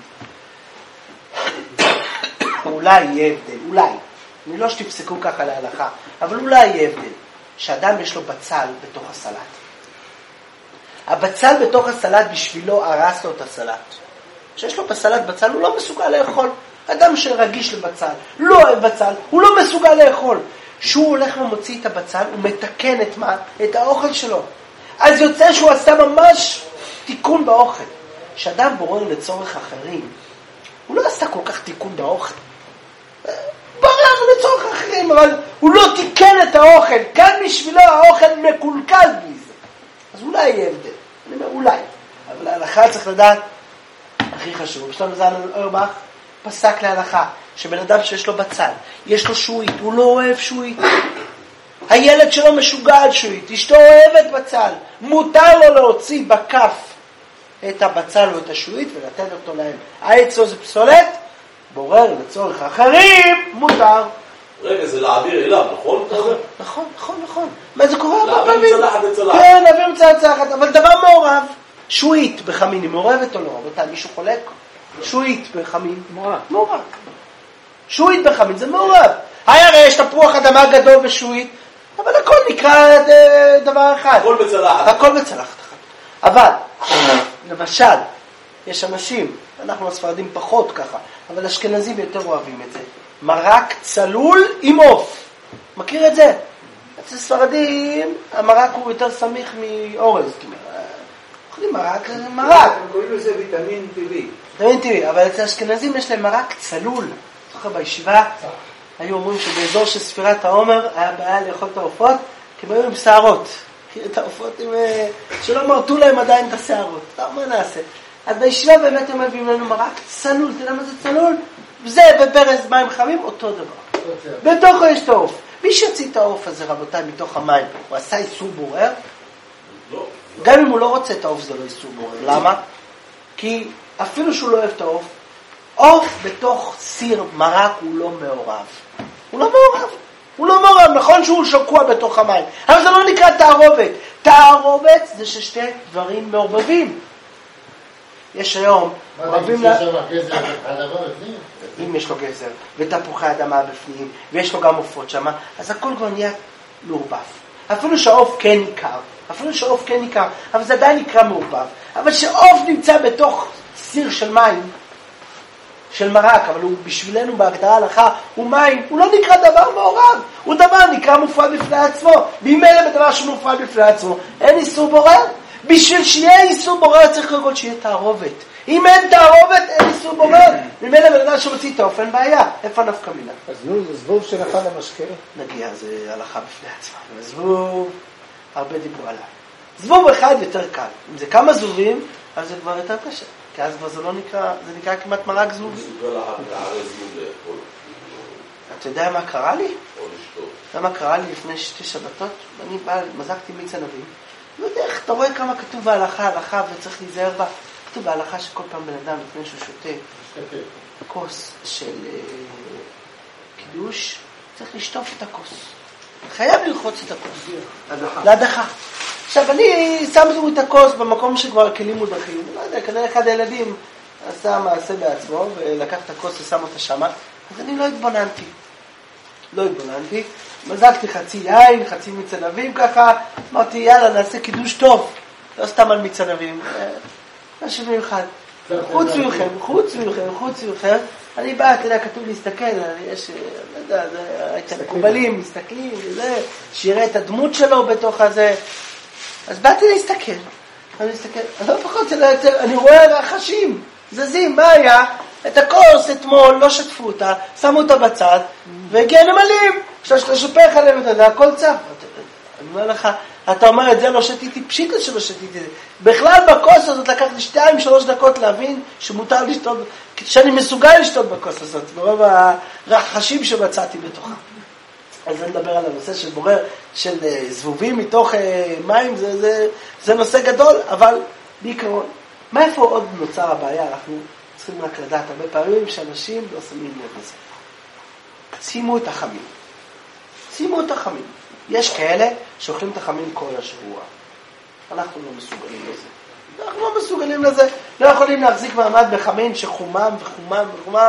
אולי יהיה הבדל, אולי. אני לא שתפסקו ככה להלכה, אבל אולי יהיה הבדל. שאדם יש לו בצל בתוך הסלט. הבצל בתוך הסלט בשבילו הרס לו את הסלט. שיש לו בסלט בצל, הוא לא מסוגל לאכול. אדם שרגיש לבצל, לא אוהב בצל, הוא לא מסוגל לאכול. שהוא הולך ומוציא את הבצל, הוא מתקן את מה? את האוכל שלו. אז יוצא שהוא עשה ממש תיקון באוכל. שאדם בורר לצורך אחרים, הוא לא עשה כל כך תיקון באוכל. ברר לצורך אחרים, אבל הוא לא תיקן את האוכל. כאן בשבילו האוכל מקולקל בלי זה. אז אולי יהיה הבדל. אני אומר אולי. אבל ההלכה צריך לדעת, הכי חשוב, בשלום זן אורבך, פסק להלכה, שבן אדם שיש לו בצל, יש לו שועית, הוא לא אוהב שועית. הילד שלו משוגע על שועית, אשתו אוהבת בצל. מותר לו להוציא בכף את הבצל או את השועית ולתת אותו להם. העץ או זה פסולת, בורר לצורך אחרים, מותר. רגע, זה להעביר אליו, נכון? נכון, נכון, נכון. מה זה קורה? להעביר מצלחת לצלחת. כן, להעביר מצלחת לצלחת, אבל דבר מעורב. שועית בחמין, היא מעורבת או לא? רבותיי, מישהו חולק? שועית בחמין. מעורב. מעורב. שועית בחמין, זה מעורב. הרי יש תפוח אדמה גדול ושועית, אבל הכל נקרא דבר אחד. הכל בצלחת. הכל בצלחת אחת. אבל, למשל, יש אנשים, אנחנו הספרדים פחות ככה, אבל אשכנזים יותר אוהבים את זה. מרק צלול עם עוף. מכיר את זה? אצל ספרדים, המרק הוא יותר סמיך מאורז. אוכלים מרק, זה מרק. הם קוראים לזה ויטמין טבעי. ויטמין טבעי, אבל אצל אשכנזים יש להם מרק צלול. זוכר בישיבה, היו אומרים שבאזור של ספירת העומר, היה בעיה לאכול את העופות, כי הם היו עם שערות. כי את העופות הם, שלא מרתו להם עדיין את השערות. טוב, מה נעשה? אז בישיבה באמת הם מביאים לנו מרק צלול. אתה יודע מה זה צלול? זה וברז מים חמים, אותו דבר. בתוכו יש את העוף. מי שיוציא את העוף הזה, רבותיי, מתוך המים, הוא עשה איסור בורר? לא. גם אם הוא לא רוצה את העוף, זה לא איסור בורר. למה? כי אפילו שהוא לא אוהב את העוף, עוף בתוך סיר מרק הוא לא מעורב. הוא לא מעורב. הוא לא מעורב. נכון שהוא שקוע בתוך המים. אבל זה לא נקרא תערובת. תערובת זה ששתי דברים מעורבבים. יש היום, אוהבים לה... אם יש לו גזר, ותפוחי אדמה בפנים, ויש לו גם עופות שם, אז הכל כבר נהיה מעורבב. אפילו שהעוף כן ניכר, אפילו שהעוף כן ניכר, אבל זה עדיין נקרא מעורבב. אבל שהעוף נמצא בתוך סיר של מים, של מרק, אבל הוא בשבילנו בהגדרה הלכה, הוא מים, הוא לא נקרא דבר מעורב, הוא דבר נקרא מופרד בפני עצמו. ממילא בדבר שהוא מופרד בפני עצמו, אין איסור בורר. בשביל שיהיה איסור בורר צריך קודם שיהיה תערובת. אם אין תערובת, אין איסור בורר. ממילא בן אדם שמוציא את האופן בעיה. איפה נפקא מינה? אז זבוב שנפל למשקה. נגיע, זה הלכה בפני עצמה. זבוב, הרבה דיברו עליו. זבוב אחד יותר קל. אם זה כמה זבובים, אז זה כבר יותר קשה. כי אז כבר זה לא נקרא, זה נקרא כמעט מרק זבובים. מסוגל להערי זבוב לאכול. אתה יודע מה קרה לי? או לשתות. אתה יודע מה קרה לי לפני שתי שבתות? אני בא, מזקתי מיץ ענבים. לא יודע איך, אתה רואה כמה כתוב בהלכה, הלכה וצריך להיזהר בה. כתוב בהלכה שכל פעם בן אדם לפני שהוא שותה כוס של קידוש, צריך לשטוף את הכוס. חייב ללחוץ את הכוס. להדחה. עכשיו, אני שם את הכוס במקום שכבר הכלים מודרכים. לא יודע, כנראה אחד הילדים עשה מעשה בעצמו, ולקח את הכוס ושם אותה שמה, אז אני לא התבוננתי. לא התבוננתי. מזגתי חצי יין, חצי מיץ ענבים ככה, אמרתי, יאללה, נעשה קידוש טוב. לא סתם על מיץ ענבים. משהו מיוחד. חוץ מכם, חוץ מכם, חוץ מכם. אני בא, אתה יודע, כתוב להסתכל, יש, לא יודע, זה מקובלים, מסתכלים, וזה, שיראה את הדמות שלו בתוך הזה. אז באתי להסתכל. אני מסתכל, אני לא פחות, אני רואה רחשים, זזים, מה היה? את הכוס אתמול, לא שטפו אותה, שמו אותה בצד, והגיע נמלים. עכשיו שאתה שופך עליהם את זה, הכל צף. אני אומר לך, אתה אומר את זה, לא שתיתי, פשיטה שלא שתיתי זה. בכלל בכוס הזאת לקח לי שתיים, שלוש דקות להבין שמותר לשתות, שאני מסוגל לשתות בכוס הזאת, מרוב הרחשים שמצאתי בתוכה. אז אני מדבר על הנושא של בורר, של זבובים מתוך מים, זה, זה, זה נושא גדול, אבל בעיקרון, מאיפה עוד נוצר הבעיה? אנחנו צריכים רק לדעת הרבה פעמים שאנשים לא שמים לב לזה. שימו את החמים. שימו את החמים. יש כאלה שאוכלים את החמים כל השבוע. אנחנו לא מסוגלים לזה. אנחנו לא מסוגלים לזה. לא יכולים להחזיק מעמד בחמין שחומם וחומם וחומם.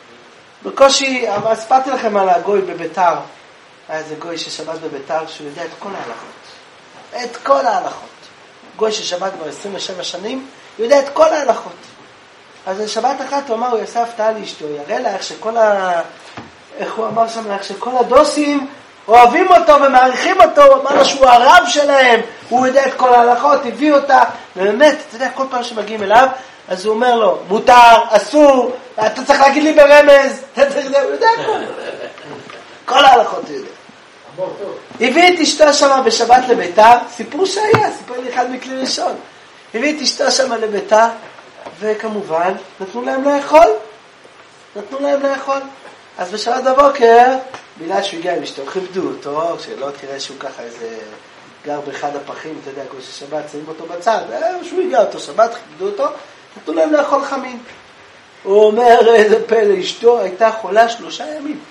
בקושי, הספרתי לכם על הגוי בביתר. היה איזה גוי ששבת בביתר שהוא יודע את כל ההלכות. את כל ההלכות. גוי ששבת כבר עשרים ושבע שנים, הוא יודע את כל ההלכות. אז שבת אחת הוא אמר, הוא יעשה הפתעה לאשתו, יראה לה איך שכל ה... איך הוא אמר שם, איך שכל הדוסים אוהבים אותו ומעריכים אותו, הוא אמר לו שהוא הרב שלהם, הוא יודע את כל ההלכות, הביא אותה, ובאמת, אתה יודע, כל פעם שמגיעים אליו, אז הוא אומר לו, מותר, אסור, אתה צריך להגיד לי ברמז, אתה צריך, הוא יודע הכל. כל ההלכות הוא יודע. הביא את אשתו שמה בשבת לביתה, סיפור שהיה, סיפר לי אחד מכלי ראשון. הביא את אשתו שמה לביתה, וכמובן, נתנו להם לאכול. נתנו להם לאכול. אז בשבת בבוקר, בגלל שהוא הגיע עם אשתו, כיבדו אותו, שלא תראה שהוא ככה איזה גר באחד הפחים, אתה יודע, כמו ששבת, שמים אותו בצד, שהוא הגיע אותו שבת, כיבדו אותו, נתנו להם לאכול חמין. הוא אומר, איזה פלא, אשתו הייתה חולה שלושה ימים.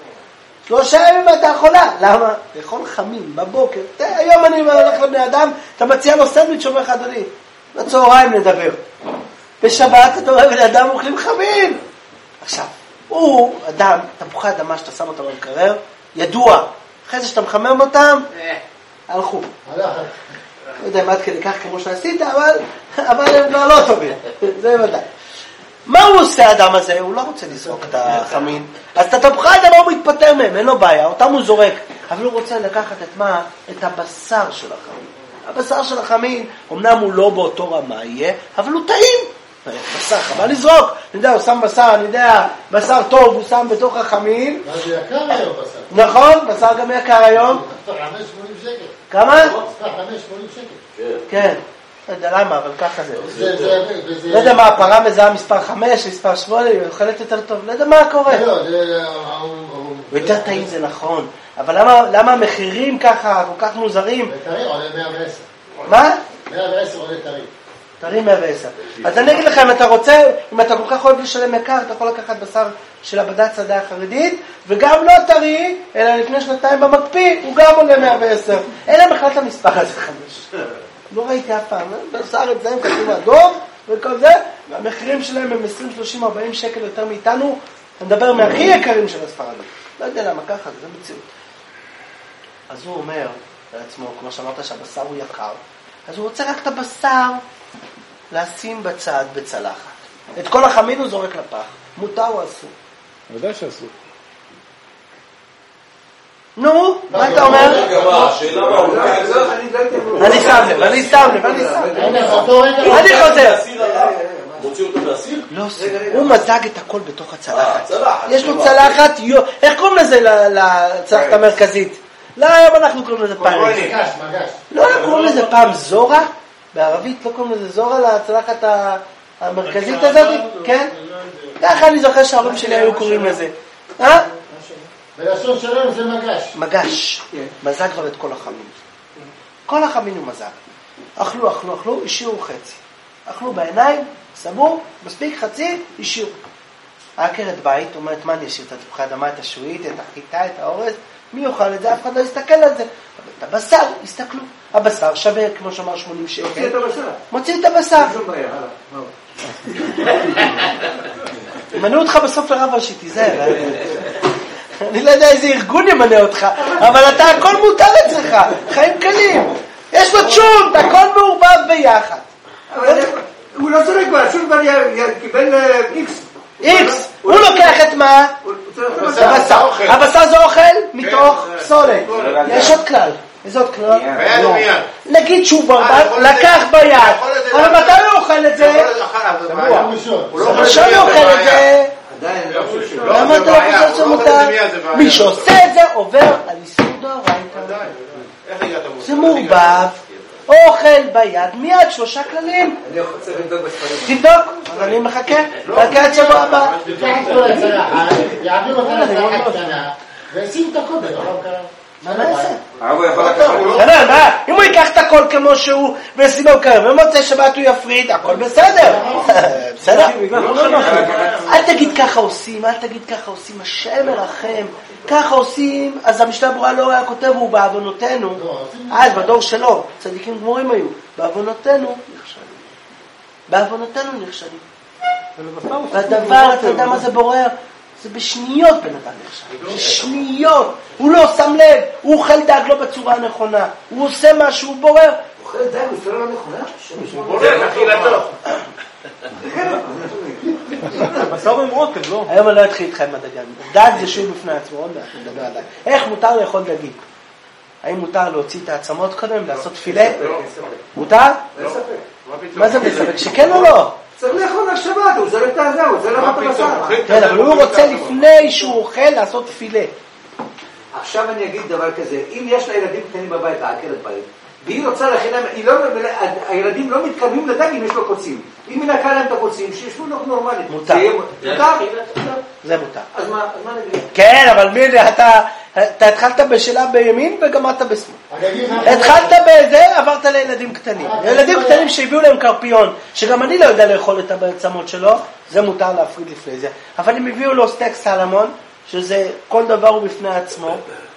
שלושה ימים הייתה חולה. למה? לאכול חמין, בבוקר. תראה, היום אני הולך לבני אדם, אתה מציע לו סנדוויץ', אומר לך, אדוני, בצהריים נדבר. בשבת אתה אומר, בני אדם אוכלים חמין. עכשיו, הוא אדם, תפוחי אדמה שאתה שם אותם במקרר, ידוע. אחרי זה שאתה מחמם אותם, הלכו. לא יודע מה עד כדי כך כמו שעשית, אבל, אבל הם לא, לא טובים. זה ודאי. מה הוא עושה האדם הזה? הוא לא רוצה לזרוק את החמין. אז את התפוחי אדמה הוא מתפטר מהם, אין לו בעיה, אותם הוא זורק. אבל הוא רוצה לקחת את מה? את הבשר של החמין. הבשר של החמין, אמנם הוא לא באותו רמה יהיה, אבל הוא טעים. בשר, חבל לזרוק. אני יודע, הוא שם בשר, אני יודע, בשר טוב, הוא שם בתוך החמין. מה זה יקר היום בשר? נכון, בשר גם יקר היום. חמש שמונים שקל. כמה? חמש שמונים שקל. כן. לא יודע למה, אבל ככה זה. זה, זה, זה... לא יודע מה, הפרה מזהה מספר חמש, מספר שמונה, היא אוכלת יותר טוב. לא יודע מה קורה. לא, זה... הוא יותר טעים, זה נכון. אבל למה, למה המחירים ככה, כל כך מוזרים? וטרי עולה מאה ועשר. מה? מאה ועשר עולה טרי. טרי מאה ועשר. אז אני אגיד לכם, אתה רוצה, אם אתה כל כך אוהב לשלם יקר, אתה יכול לקחת בשר של עבדת שדה החרדית, וגם לא טרי, אלא לפני שנתיים במקפיא, הוא גם עולה מאה ועשר. אין להם בכלל את המספר הזה חמש. לא ראיתי אף פעם, בשר אצלם כתוב אדום וכל זה, והמחירים שלהם הם עשרים, שלושים, ארבעים שקל יותר מאיתנו, אני מדבר מהכי יקרים של הספרדים. לא יודע למה ככה, זה מציאות. אז הוא אומר לעצמו, כמו שאמרת שהבשר הוא יקר, אז הוא רוצה רק את הבשר לשים בצד בצלחת. את כל החמין הוא זורק לפח. מותר או אסור? ודאי שאסור. נו, מה אתה אומר? השאלה מה הוא נקרא את זה? אני שם לב, אני שם לב, אני שם לב. אני חוזר. מוציא אותו מהסיר? לא, הוא מזג את הכל בתוך הצלחת. צלחת. יש לו צלחת, איך קוראים לזה לצלחת המרכזית? לא, היום אנחנו קוראים לזה פעם. מגש, מגש. לא, קוראים לזה פעם זורה? בערבית לא קוראים לזה זורה לצלחת המרכזית הזאת? כן? ככה אני זוכר שההורים שלי היו קוראים לזה. אה? בלשון שלנו זה מגש. מגש. מזג כבר את כל החמין. כל החמין הוא מזג. אכלו, אכלו, אכלו, השאירו חצי. אכלו בעיניים, סבור, מספיק חצי, השאירו. העקרת בית אומרת, מה אני אשאיר? את התפוחי אדמה, את השועית, את החיטה, את האורז? מי יאכל את זה? אף אחד לא יסתכל על זה. אבל את הבשר, יסתכלו. הבשר שווה, כמו שאמר שמונים שקל. מוציא את הבשר. מוציא את הבשר. שום בעיה, הלאה. ימנו אותך בסוף לרב ראשי, תיזהר. אני לא יודע איזה ארגון ימנה אותך, אבל אתה הכל מותר אצלך, חיים קלים. יש לו צ'ונט, הכל מעורבב ביחד. הוא לא צודק בה, צ'ונט קיבל איקס. איקס, הוא לוקח את מה? הבשר. הבשר זה אוכל מתוך פסולת. יש עוד כלל. איזה עוד כלל? ביד או מיד? נגיד שהוא ברבר, לקח ביד. אבל מתי הוא אוכל את זה? עכשיו הוא אוכל את זה. למה אתה לא חושב שמותר? מי שעושה את זה עובר על איסור דאורייתא. זה מעורבב. אוכל ביד, מיד שלושה כללים. אני צריך לבדוק בספרים. תבדוק, אז אני מחכה. מחכה עד שבוע הבא. יעביר אותה לצלחת קטנה וישים את הקודם. מה נעשה? הוא יכול לקחת. מה? אם הוא ייקח את הכל כמו שהוא וישים לו קרב ומוצא שבת הוא יפריד, הכל בסדר. בסדר? אל תגיד ככה עושים, אל תגיד ככה עושים, השם מרחם. ככה עושים, אז המשנה ברורה לא היה כותב, הוא בעוונותינו. אז בדור שלו, צדיקים גמורים היו. בעוונותינו נכשלים. בעוונותינו נכשלים. והדבר, אתה יודע מה זה בורר? זה בשניות בן אדם נכשל. בשניות. הוא לא שם לב, הוא אוכל דג לא בצורה הנכונה. הוא עושה משהו, הוא בורר. הוא אוכל דג, הוא עושה לא נכונה? הוא בורר, אכילתו. בשר עם רוטב, לא? היום אני לא אתחיל איתך עם הדגן. דג זה שוב בפני עצמו, עוד מעט נדבר על דג. איך מותר לאכול דגים? האם מותר להוציא את העצמות קודם, לעשות פילה? מותר? מה זה מספק? שכן או לא? צריך לאכול על שבת, הוא זורק את הזה, הוא זורק את הבשר. כן, אבל הוא רוצה לפני שהוא אוכל לעשות פילה. עכשיו אני אגיד דבר כזה, אם יש לה ילדים קטנים בבית, לעקרת בית, והיא רוצה להכין להם, הילדים לא מתקרבים לדג אם יש לו קוצים. אם היא נקה להם את הקוצים, שישבו לו נורמלית. מותר. זה מותר. אז מה נגיד? כן, אבל מי, אתה התחלת בשאלה בימין וגמרת בשמאל. התחלת בזה, עברת לילדים קטנים. ילדים קטנים שהביאו להם קרפיון, שגם אני לא יודע לאכול את העצמות שלו, זה מותר להפריד לפני זה. אבל הם הביאו לו סטייק סלמון, שזה כל דבר הוא בפני עצמו.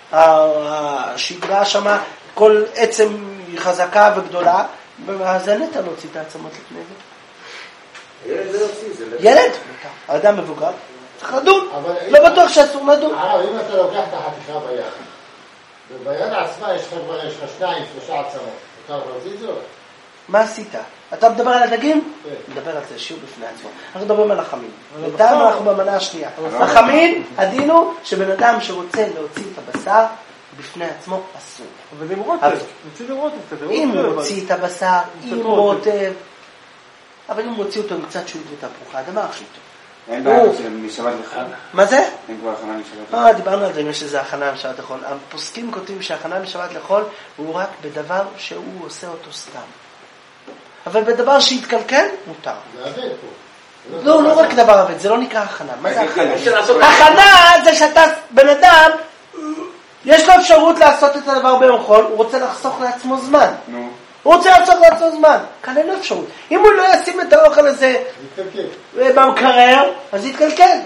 השדרה שמה, כל עצם היא חזקה וגדולה, אז אין את להוציא את העצמות לפני זה. ילד זה להוציא, זה לא... ילד? האדם מבוגר. צריך לדון. לא בטוח שאסור לדון. הרב, אם אתה לוקח את החתיכה ביד, וביד עצמה יש לך שניים, שלושה עצמות, אתה להוציא את זה? מה עשית? אתה מדבר על הדגים? מדבר על זה, שיעור בפני עצמו. אנחנו מדברים על החמין. בינתיים אנחנו במנה השנייה. החמין, הדין הוא שבן אדם שרוצה להוציא את הבשר, בפני עצמו אסור. אבל עם רוטב, מוציא עם רוטב. אם הוא מוציא את הבשר, עם רוטב, אבל אם הוא מוציא אותו עם קצת שעות ותפוחה, הדבר הכי טוב. אין בעיה של משבת לחול. מה זה? אין כבר הכנה משבת לחול. אה, דיברנו על זה, אם יש איזה הכנה משבת לחול. הפוסקים כותבים שהכנה משבת לחול הוא רק בדבר שהוא עושה אותו סתם. אבל בדבר שהתקלקל, מותר. זה עבד פה. לא, לא רק דבר עבד, זה לא נקרא הכנה. מה זה הכנה? הכנה זה שאתה, בן אדם, יש לו אפשרות לעשות את הדבר ביום חול, הוא רוצה לחסוך לעצמו זמן. נו. הוא רוצה לעשות לעצמו זמן, כאן אין לו אפשרות. אם הוא לא ישים את האוכל הזה במקרר, אז יתקלקל.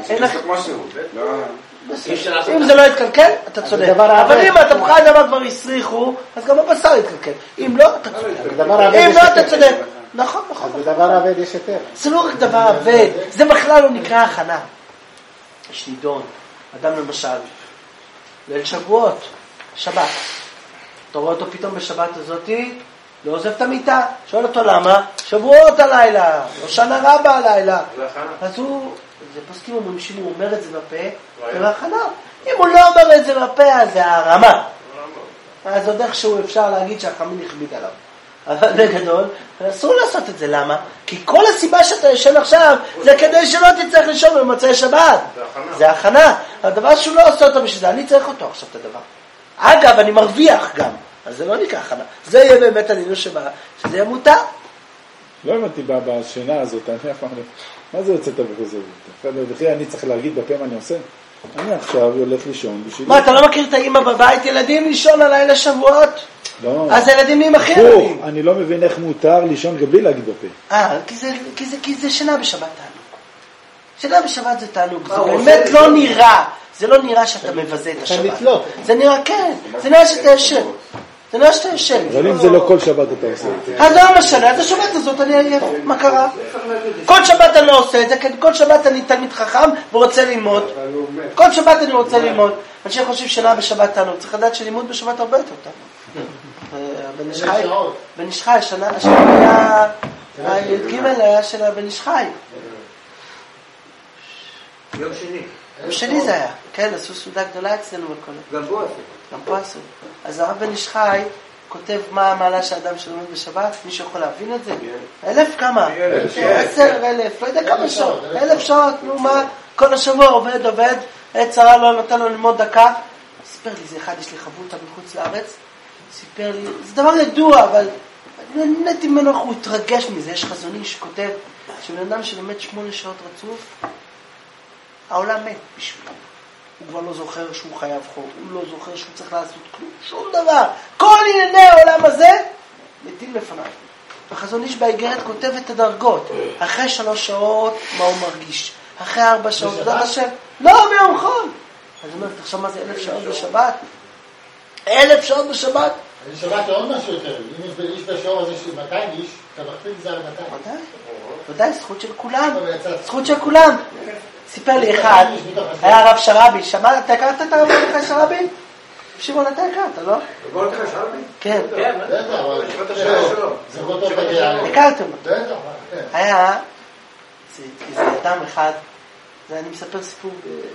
אם זה לא יתקלקל, אתה צודק. אבל אם התפוחי האדמה כבר הסריחו, אז גם הבשר יתקלקל. אם לא, אתה צודק. אם לא, אתה צודק. נכון, נכון. בדבר עבד יש יותר. זה לא רק דבר עבד, זה בכלל לא נקרא הכנה. יש נידון, אדם למשל, ליל שבועות, שבת. אתה רואה אותו פתאום בשבת הזאתי, לא עוזב את המיטה, שואל אותו למה? שבועות הלילה, לא שנה רבה הלילה. אז הוא, זה פוסקים אומרים שאם הוא אומר את זה בפה, זה הכנה. אם הוא לא אומר את זה בפה, אז זה הרמה. אז עוד איכשהו אפשר להגיד שהחמין הכביד עליו. אבל בגדול, אסור לעשות את זה, למה? כי כל הסיבה שאתה ישן עכשיו, זה כדי שלא תצטרך לישון במוצאי שבת. זה הכנה. הדבר שהוא לא עושה אותו בשביל זה, אני צריך אותו עכשיו את הדבר. אגב, אני מרוויח גם. אז זה לא נקרא הכנה. זה יהיה באמת הלינו שבא, שזה יהיה מותר. לא הבנתי בשינה הזאת, אני אף פעם לא... מה זה יוצאת בכזה? וכי אני צריך להגיד בפה מה אני עושה? אני עכשיו הולך לישון בשביל... מה, אתה לא מכיר את האמא בבית? ילדים לישון הלילה שבועות? לא. אז הילדים נהיים הכי ילדים. אני לא מבין איך מותר לישון גם בלי להגיד בפה. אה, כי זה שינה בשבת תענוג. שינה בשבת זה תענוג. זה באמת לא נראה. זה לא נראה שאתה מבזה את השבת. זה נראה, כן. זה נראה שאתה ישן. זה לא שאתה יושב. אבל אם זה לא כל שבת אתה עושה את זה. אז לא משנה, אז השבת הזאת אני עייף, מה קרה? כל שבת אני לא עושה את זה, כי כל שבת אני תלמיד חכם ורוצה ללמוד. כל שבת אני רוצה ללמוד. אנשים חושבים שנה בשבת תענוג, צריך לדעת שלימוד בשבת הרבה יותר טוב. בן איש חי, בן איש חי, השנה היה, ג' היה של הבן איש חי. יום שני. יום שני זה היה, כן, עשו סעודה גדולה אצלנו בכל. גם פה עשו. גם פה עשו. אז הרב בן איש חי כותב מה המעלה של אדם שלומד בשבת, מישהו יכול להבין את זה? אלף כמה? עשר אלף, לא יודע כמה שעות, אלף שעות, נו מה, כל השבוע עובד, עובד, עת צרה לא נותן לו ללמוד דקה. סיפר לי, זה אחד, יש לי חברותא מחוץ לארץ, סיפר לי, זה דבר ידוע, אבל נהניתי ממנו, הוא התרגש מזה, יש חזון איש שכותב, שבן אדם שלומד שמונה שעות רצוף, העולם מת בשבילו. הוא כבר לא זוכר שהוא חייב חוב, הוא לא זוכר שהוא צריך לעשות כלום, שום דבר. כל ענייני העולם הזה מתים לפניו. החזון איש באיגרת כותב את הדרגות. אחרי שלוש שעות, מה הוא מרגיש? אחרי ארבע שעות, זה השם. לא, ביום חול. אז הוא אומר, תחשוב מה זה אלף שעות בשבת? אלף שעות בשבת? אני שמעתי עוד משהו יותר. אם יש איש בשעור הזה של מאתיים איש, אתה מכפיל את זה על מאתיים. ודאי, ודאי, זכות של כולם. זכות של כולם. סיפר לי אחד, היה הרב שרבי, שמע, אתה הכרת את הרב מרדכי שרבי? שמעון, אתה הכרת, לא? מרדכי שרבי? כן. כן, זה כל טוב תגיע. הכרתם. היה, זה אדם אחד, אני מספר סיפור,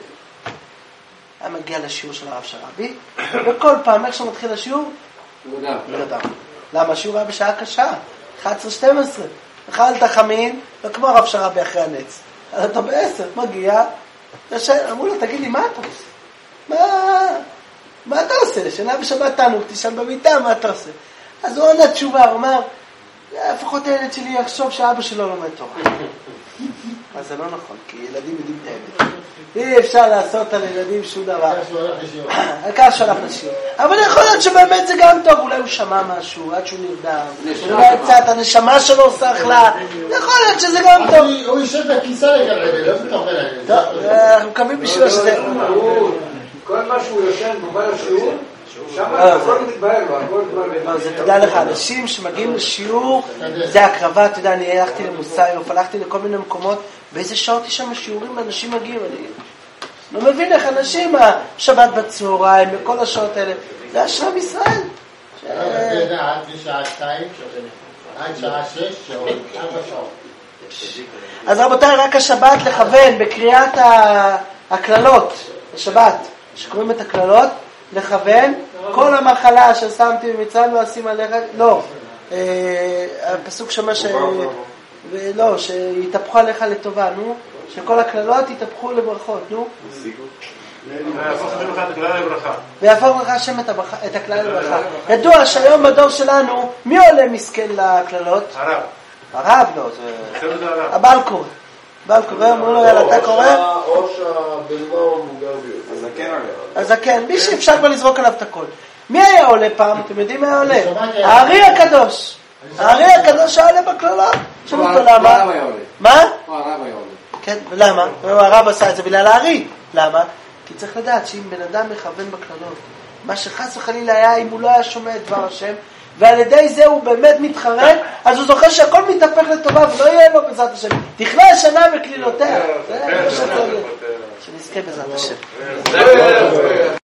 היה מגיע לשיעור של הרב שרבי, וכל פעם, איך שמתחיל השיעור? לא יודע. למה? השיעור היה בשעה קשה, אחת עשרה שתים עשרה. אכלת חמין, וכמו הרב שרבי אחרי הנץ. אז אתה בעשר, מגיע, אמרו לו, תגיד לי, מה אתה עושה? מה, מה אתה עושה? שנה בשבת תענוג, תישן במיטה, מה אתה עושה? אז הוא עונה תשובה, הוא אומר, לפחות הילד שלי יחשוב שאבא שלו לומד תורה. אז זה לא נכון, כי ילדים יודעים את האמת. אי אפשר לעשות על ילדים שום דבר. העיקר שהלך לשיעור. אבל יכול להיות שבאמת זה גם טוב, אולי הוא שמע משהו, עד שהוא נרדם. אולי קצת, הנשמה שלו עושה אחלה. יכול להיות שזה גם טוב. הוא יושב בכיסא לגבי, לא מתאבל עליהם. טוב, אנחנו מקווים בשבילו שזה... כל מה שהוא יושן בובה לשיעור, שם הכל מתבהר לו, הכל מתבהר. זה תדע לך, אנשים שמגיעים לשיעור, זה הקרבה, אתה יודע, אני הלכתי למוסאיוף, הלכתי לכל מיני מקומות, באיזה שעות יש שם שיעורים, אנשים מגיעים, אני לא מבין איך אנשים, שבת בצהריים, בכל השעות האלה, זה השם ישראל. עד שעה שתיים, עד שעה שש, שעות, ארבע שעות. אז רבותיי, רק השבת לכוון בקריאת הכללות, השבת, שקוראים את הכללות, לכוון, כל המחלה ששמתי במצרים לא אשים עליך, לא, הפסוק שאומר ש... לא, שיתהפכו עליך לטובה, נו, שכל הכללות יתהפכו לברכות, נו. ויהפוך השם לך את הכלל לברכה. ויהפוך לך השם את הכלל לברכה. ידוע שהיום בדור שלנו, מי עולה מסכן לכללות? הרב. הרב לא, זה... הבעל קורא. בעל קורא, אמרו לו, יאללה, אתה קורא? או שהבלמה הוא מוגר ביותר. אז כן עולה. אז כן, מי שאפשר כבר לזרוק עליו את הכל. מי היה עולה פעם? אתם יודעים מי היה עולה? הארי הקדוש. הארי הקדוש היה עולה בכללות. שומעים אותו למה? מה? הרב היה עולה. כן, ולמה? הרב עשה את זה בגלל הארי. למה? כי צריך לדעת שאם בן אדם מכוון בכללות, מה שחס וחלילה היה אם הוא לא היה שומע את דבר השם, ועל ידי זה הוא באמת מתחרט, אז הוא זוכר שהכל מתהפך לטובה ולא יהיה לו בעזרת השם. תכלה השנה בקלילותיה. שנזכה בעזרת השם.